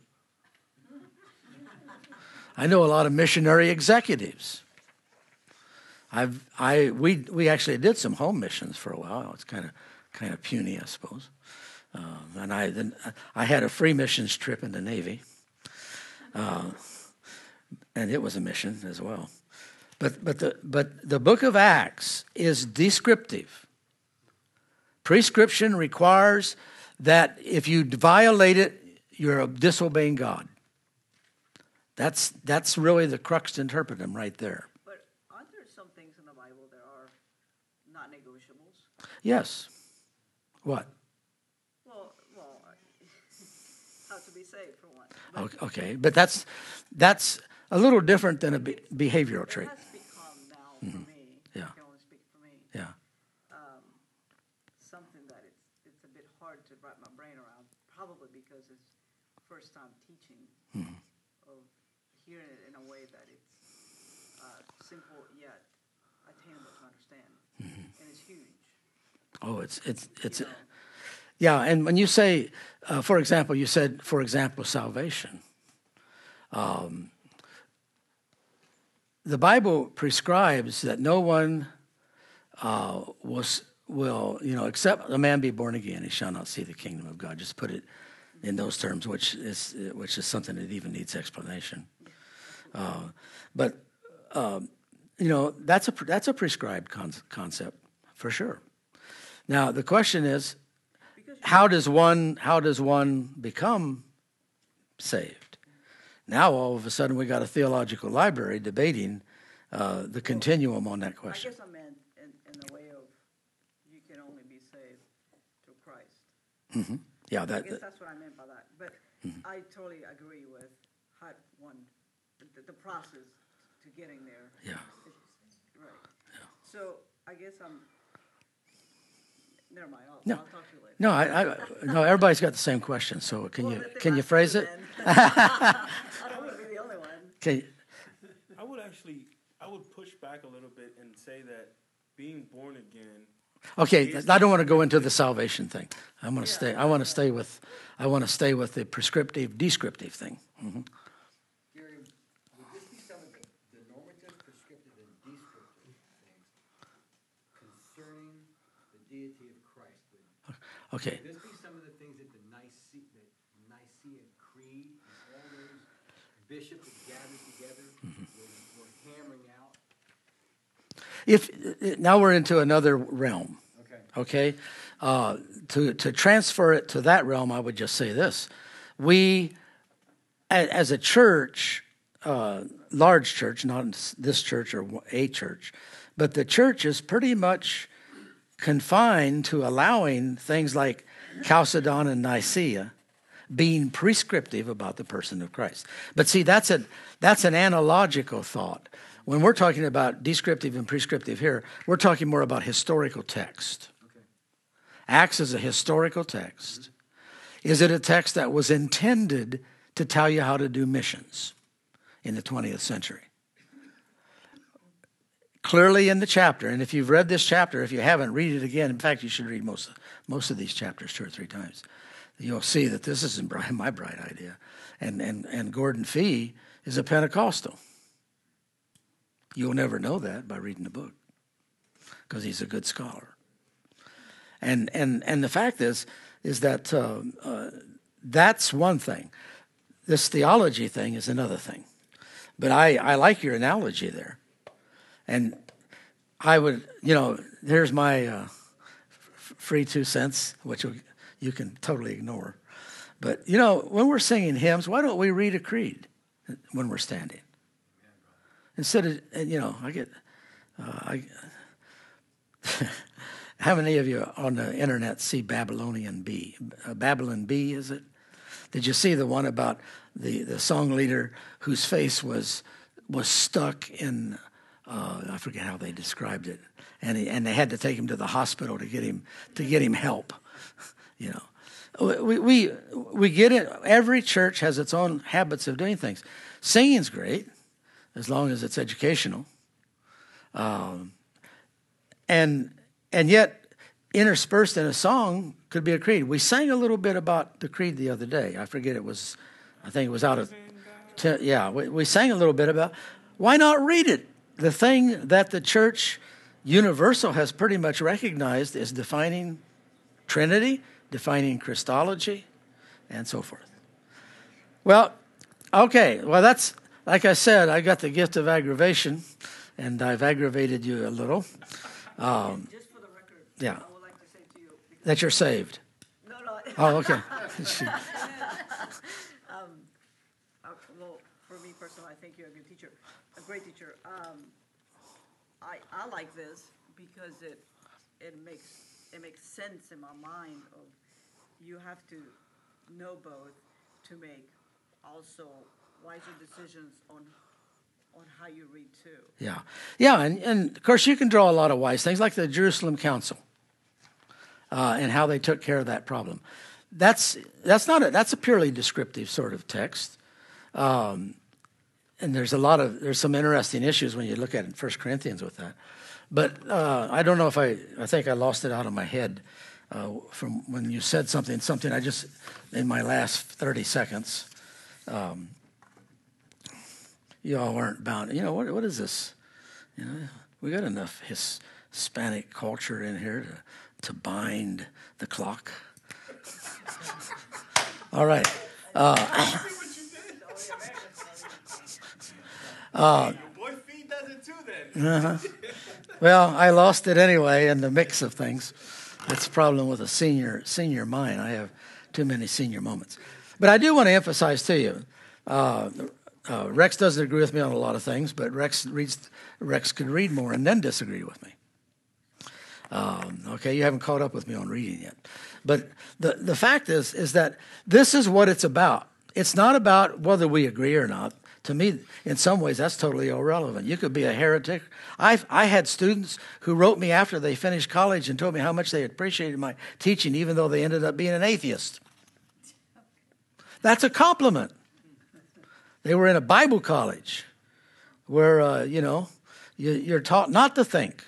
I know a lot of missionary executives. I've I we we actually did some home missions for a while. It's kind of kind of puny, I suppose. Um, and I then I had a free missions trip in the Navy, uh, and it was a mission as well. But but the but the book of Acts is descriptive. Prescription requires that if you violate it, you're disobeying God. That's that's really the crux to interpret them right there. But aren't there some things in the Bible that are not negotiables? Yes. What? Well, well, how to be saved for one. But Okay, but that's that's a little different than a be- behavioral It trait. has become now for me, I Yeah. can only speak for me, Yeah. something that it's, it's a bit hard to wrap my brain around, probably because it's first time teaching of hearing it in a way that it's uh, simple yet attainable to understand. And it's huge, Oh, it's it's it's you know. yeah. And when you say, uh, for example, you said, for example, salvation. Um, the Bible prescribes that no one uh, was will you know except a man be born again, he shall not see the kingdom of God. Just put it in those terms, which is which is something that even needs explanation. Uh, but um, you know that's a that's a prescribed con- concept for sure. Now the question is, Because how does one how does one become saved? Now all of a sudden we got a theological library debating uh, the continuum on that I question. guess I meant in, in the way of you can only be saved through Christ. hmm Yeah, I that, guess that's what I meant by that. But I totally agree with how one, the, the process to getting there. yeah. It's- Right. So I guess I'm, never mind, I'll, No. I'll talk to you later. No, I, I no. Everybody's got the same question. So can Well, you let them can you ask phrase it? then. I don't want to be the only one. Can, I would actually, I would push back a little bit and say that being born again. okay, is- I don't want to go into the salvation thing. I want to Yeah. stay. I want to stay with. I want to stay with the prescriptive, descriptive thing. hmm Gary, would this be some of the, the normative, prescriptive, and descriptive things concerning the deity of Christ? Would Okay. would this be some of the things that the Nicaea, the Nicene Creed, and all those bishops that gathered together were, were hammering out? If now we're into another realm. Okay. Okay, uh, to to transfer it to that realm, I would just say this: we, a- as a church, uh, large church, not this church or a church, but the church is pretty much confined to allowing things like Chalcedon and Nicaea being prescriptive about the person of Christ. But see, that's a that's an analogical thought. When we're talking about descriptive and prescriptive here, we're talking more about historical text. Acts is a historical text. Is it a text that was intended to tell you how to do missions in the twentieth century? Clearly in the chapter, and if you've read this chapter, if you haven't, read it again. In fact, you should read most, most of these chapters two or three times. You'll see that this isn't my bright idea. And, and, and Gordon Fee is a Pentecostal. You'll never know that by reading the book because he's a good scholar. And and and the fact is, is that uh, uh, that's one thing. This theology thing is another thing. But I, I like your analogy there. And I would, you know, here's my uh, f- free two cents, which you, you can totally ignore. But, you know, when we're singing hymns, why don't we read a creed when we're standing? Instead of, and, you know, I get, uh, I, how many of you on the internet see Babylonian Bee? Uh, Babylon Bee, is it? Did you see the one about the, the song leader whose face was was stuck in, uh, I forget how they described it, and he, and they had to take him to the hospital to get him to get him help. You know, we we we get it. Every church has its own habits of doing things. Singing's great as long as it's educational, um, and and yet interspersed in a song could be a creed. We sang a little bit about the creed the other day. I forget it was, I think it was out of, te- yeah, we, we sang a little bit about, why not read it? The thing that the church universal has pretty much recognized is defining Trinity, defining Christology, and so forth. Well, okay, well that's, like I said, I got the gift of aggravation, and I've aggravated you a little. Um, Just for the record, yeah. I would like to say to you, because, that you're saved. no, no. Oh, okay. Uh, well, for me personally, I think you're a good teacher, a great teacher. Um, I, I like this because it, it makes, it makes sense in my mind of you have to know both to make also wiser decisions on on how you read too. Yeah. Yeah, and, and of course you can draw a lot of wise things, like the Jerusalem Council uh, and how they took care of that problem. That's that's not a, that's a purely descriptive sort of text. Um, and there's a lot of, there's some interesting issues when you look at it in First Corinthians with that. But uh, I don't know if I, I think I lost it out of my head uh, from when you said something, something I just, in my last thirty seconds, um, you all weren't bound. You know, what what is this? You know, we got enough his, Hispanic culture in here to, to bind the clock. All right. Uh, uh, Boy, feed does it too then. uh-huh. Well, I lost it anyway in the mix of things. That's the problem with a senior senior mind. I have too many senior moments. But I do want to emphasize to you, uh, uh, Rex doesn't agree with me on a lot of things, but Rex reads. Rex could read more and then disagree with me. Um, okay, you haven't caught up with me on reading yet. But the, the fact is, is that this is what it's about. It's not about whether we agree or not. To me, in some ways, that's totally irrelevant. You could be a heretic. I I had students who wrote me after they finished college and told me how much they appreciated my teaching, even though they ended up being an atheist. That's a compliment. They were in a Bible college where, uh, you know, you, you're taught not to think.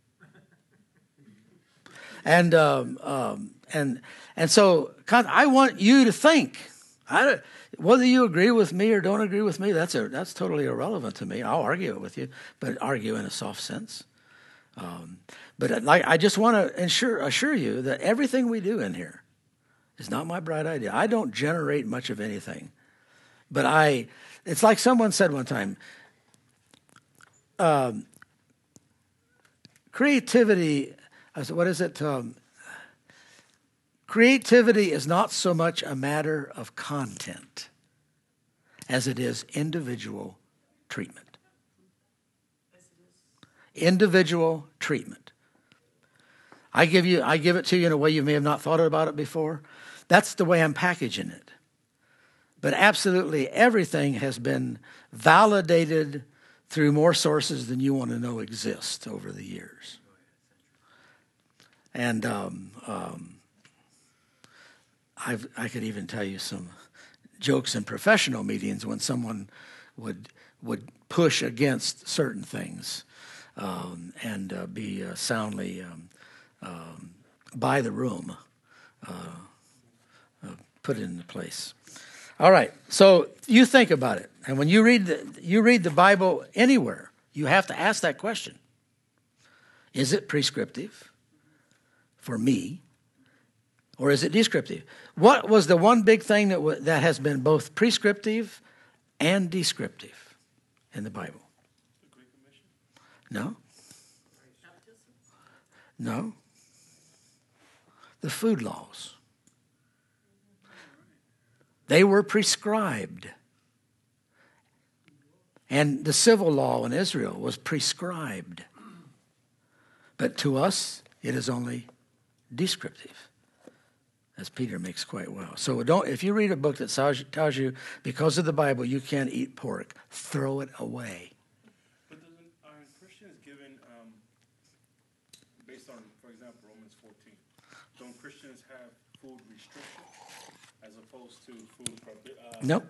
And um, um, and and so I want you to think. I, whether you agree with me or don't agree with me, that's a, that's totally irrelevant to me. I'll argue it with you, but argue in a soft sense. Um, but like, I just want to ensure, assure you that everything we do in here is not my bright idea. I don't generate much of anything. But I, it's like someone said one time, um, creativity, what is it? Um, creativity is not so much a matter of content as it is individual treatment. Individual treatment. I give you, I give it to you in a way you may have not thought about it before. That's the way I'm packaging it. But absolutely everything has been validated through more sources than you want to know exist over the years. And um, um, I've, I could even tell you some jokes in professional meetings when someone would would push against certain things um, and uh, be uh, soundly um, um, by the room uh, uh, put into place. All right, so you think about it, and when you read the, you read the Bible anywhere, you have to ask that question: is it prescriptive for me? Or is it descriptive? What was the one big thing that w- that has been both prescriptive and descriptive in the Bible? The Great Commission? No. No. The food laws. They were prescribed. And the civil law in Israel was prescribed. But to us, it is only descriptive, as Peter makes quite well. So don't. If you read a book that tells you because of the Bible you can't eat pork, throw it away. But doesn't, aren't Christians given, um, based on, for example, Romans fourteen, don't Christians have food restrictions as opposed to food prohibition? Uh, Nope.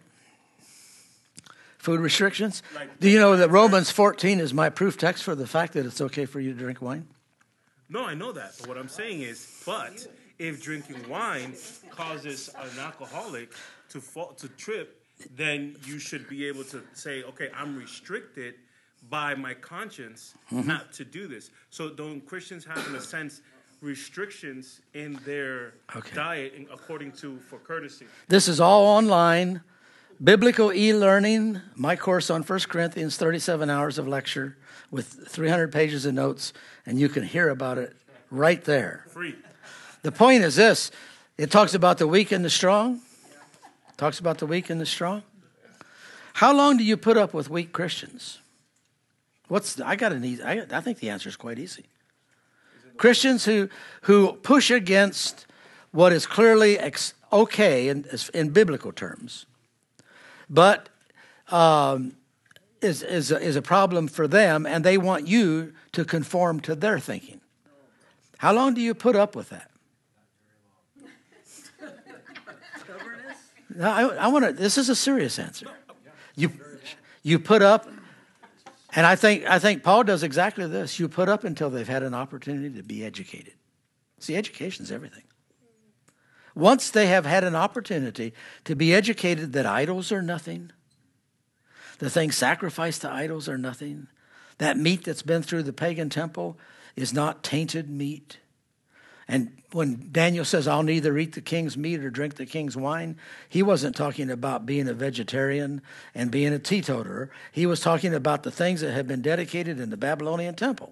Food restrictions? Like- Do you know that Romans fourteen is my proof text for the fact that it's okay for you to drink wine? No, I know that. But what I'm saying is, but if drinking wine causes an alcoholic to fall, to trip, then you should be able to say, okay, I'm restricted by my conscience Mm-hmm. not to do this. So don't Christians have, in a sense, restrictions in their Okay. diet in, according to, for courtesy? This is all online. Biblical e-learning, my course on First Corinthians, thirty-seven hours of lecture with three hundred pages of notes, and you can hear about it right there. Free. The point is this. It talks about the weak and the strong. Talks about the weak and the strong. How long do you put up with weak Christians? What's the, I got an easy, I, I think the answer is quite easy. Christians who who push against what is clearly ex, okay in, in biblical terms, but um, is, is, a, is a problem for them, and they want you to conform to their thinking. How long do you put up with that? No, I, I want to. This is a serious answer. You, you put up, and I think I think Paul does exactly this. You put up until they've had an opportunity to be educated. See, education's everything. Once they have had an opportunity to be educated that idols are nothing, the things sacrificed to idols are nothing, that meat that's been through the pagan temple is not tainted meat. And when Daniel says, I'll neither eat the king's meat or drink the king's wine, he wasn't talking about being a vegetarian and being a teetotaler. He was talking about the things that had been dedicated in the Babylonian temple.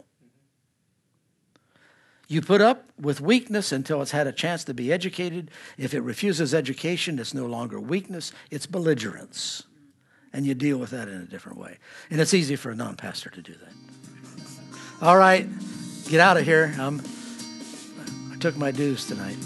You put up with weakness until it's had a chance to be educated. If it refuses education, it's no longer weakness, it's belligerence. And you deal with that in a different way. And it's easy for a non-pastor to do that. All right, get out of here. Um, I took my dues tonight.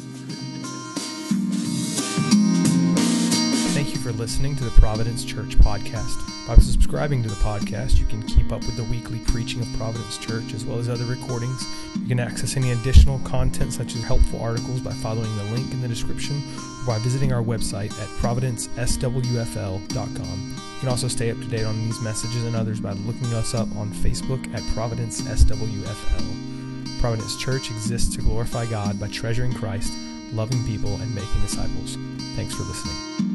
Thank you for listening to the Providence Church podcast. By subscribing to the podcast, you can keep up with the weekly preaching of Providence Church as well as other recordings. You can access any additional content such as helpful articles by following the link in the description or by visiting our website at providence s w f l dot com. You can also stay up to date on these messages and others by looking us up on Facebook at Providence S W F L. Providence Church exists to glorify God by treasuring Christ, loving people, and making disciples. Thanks for listening.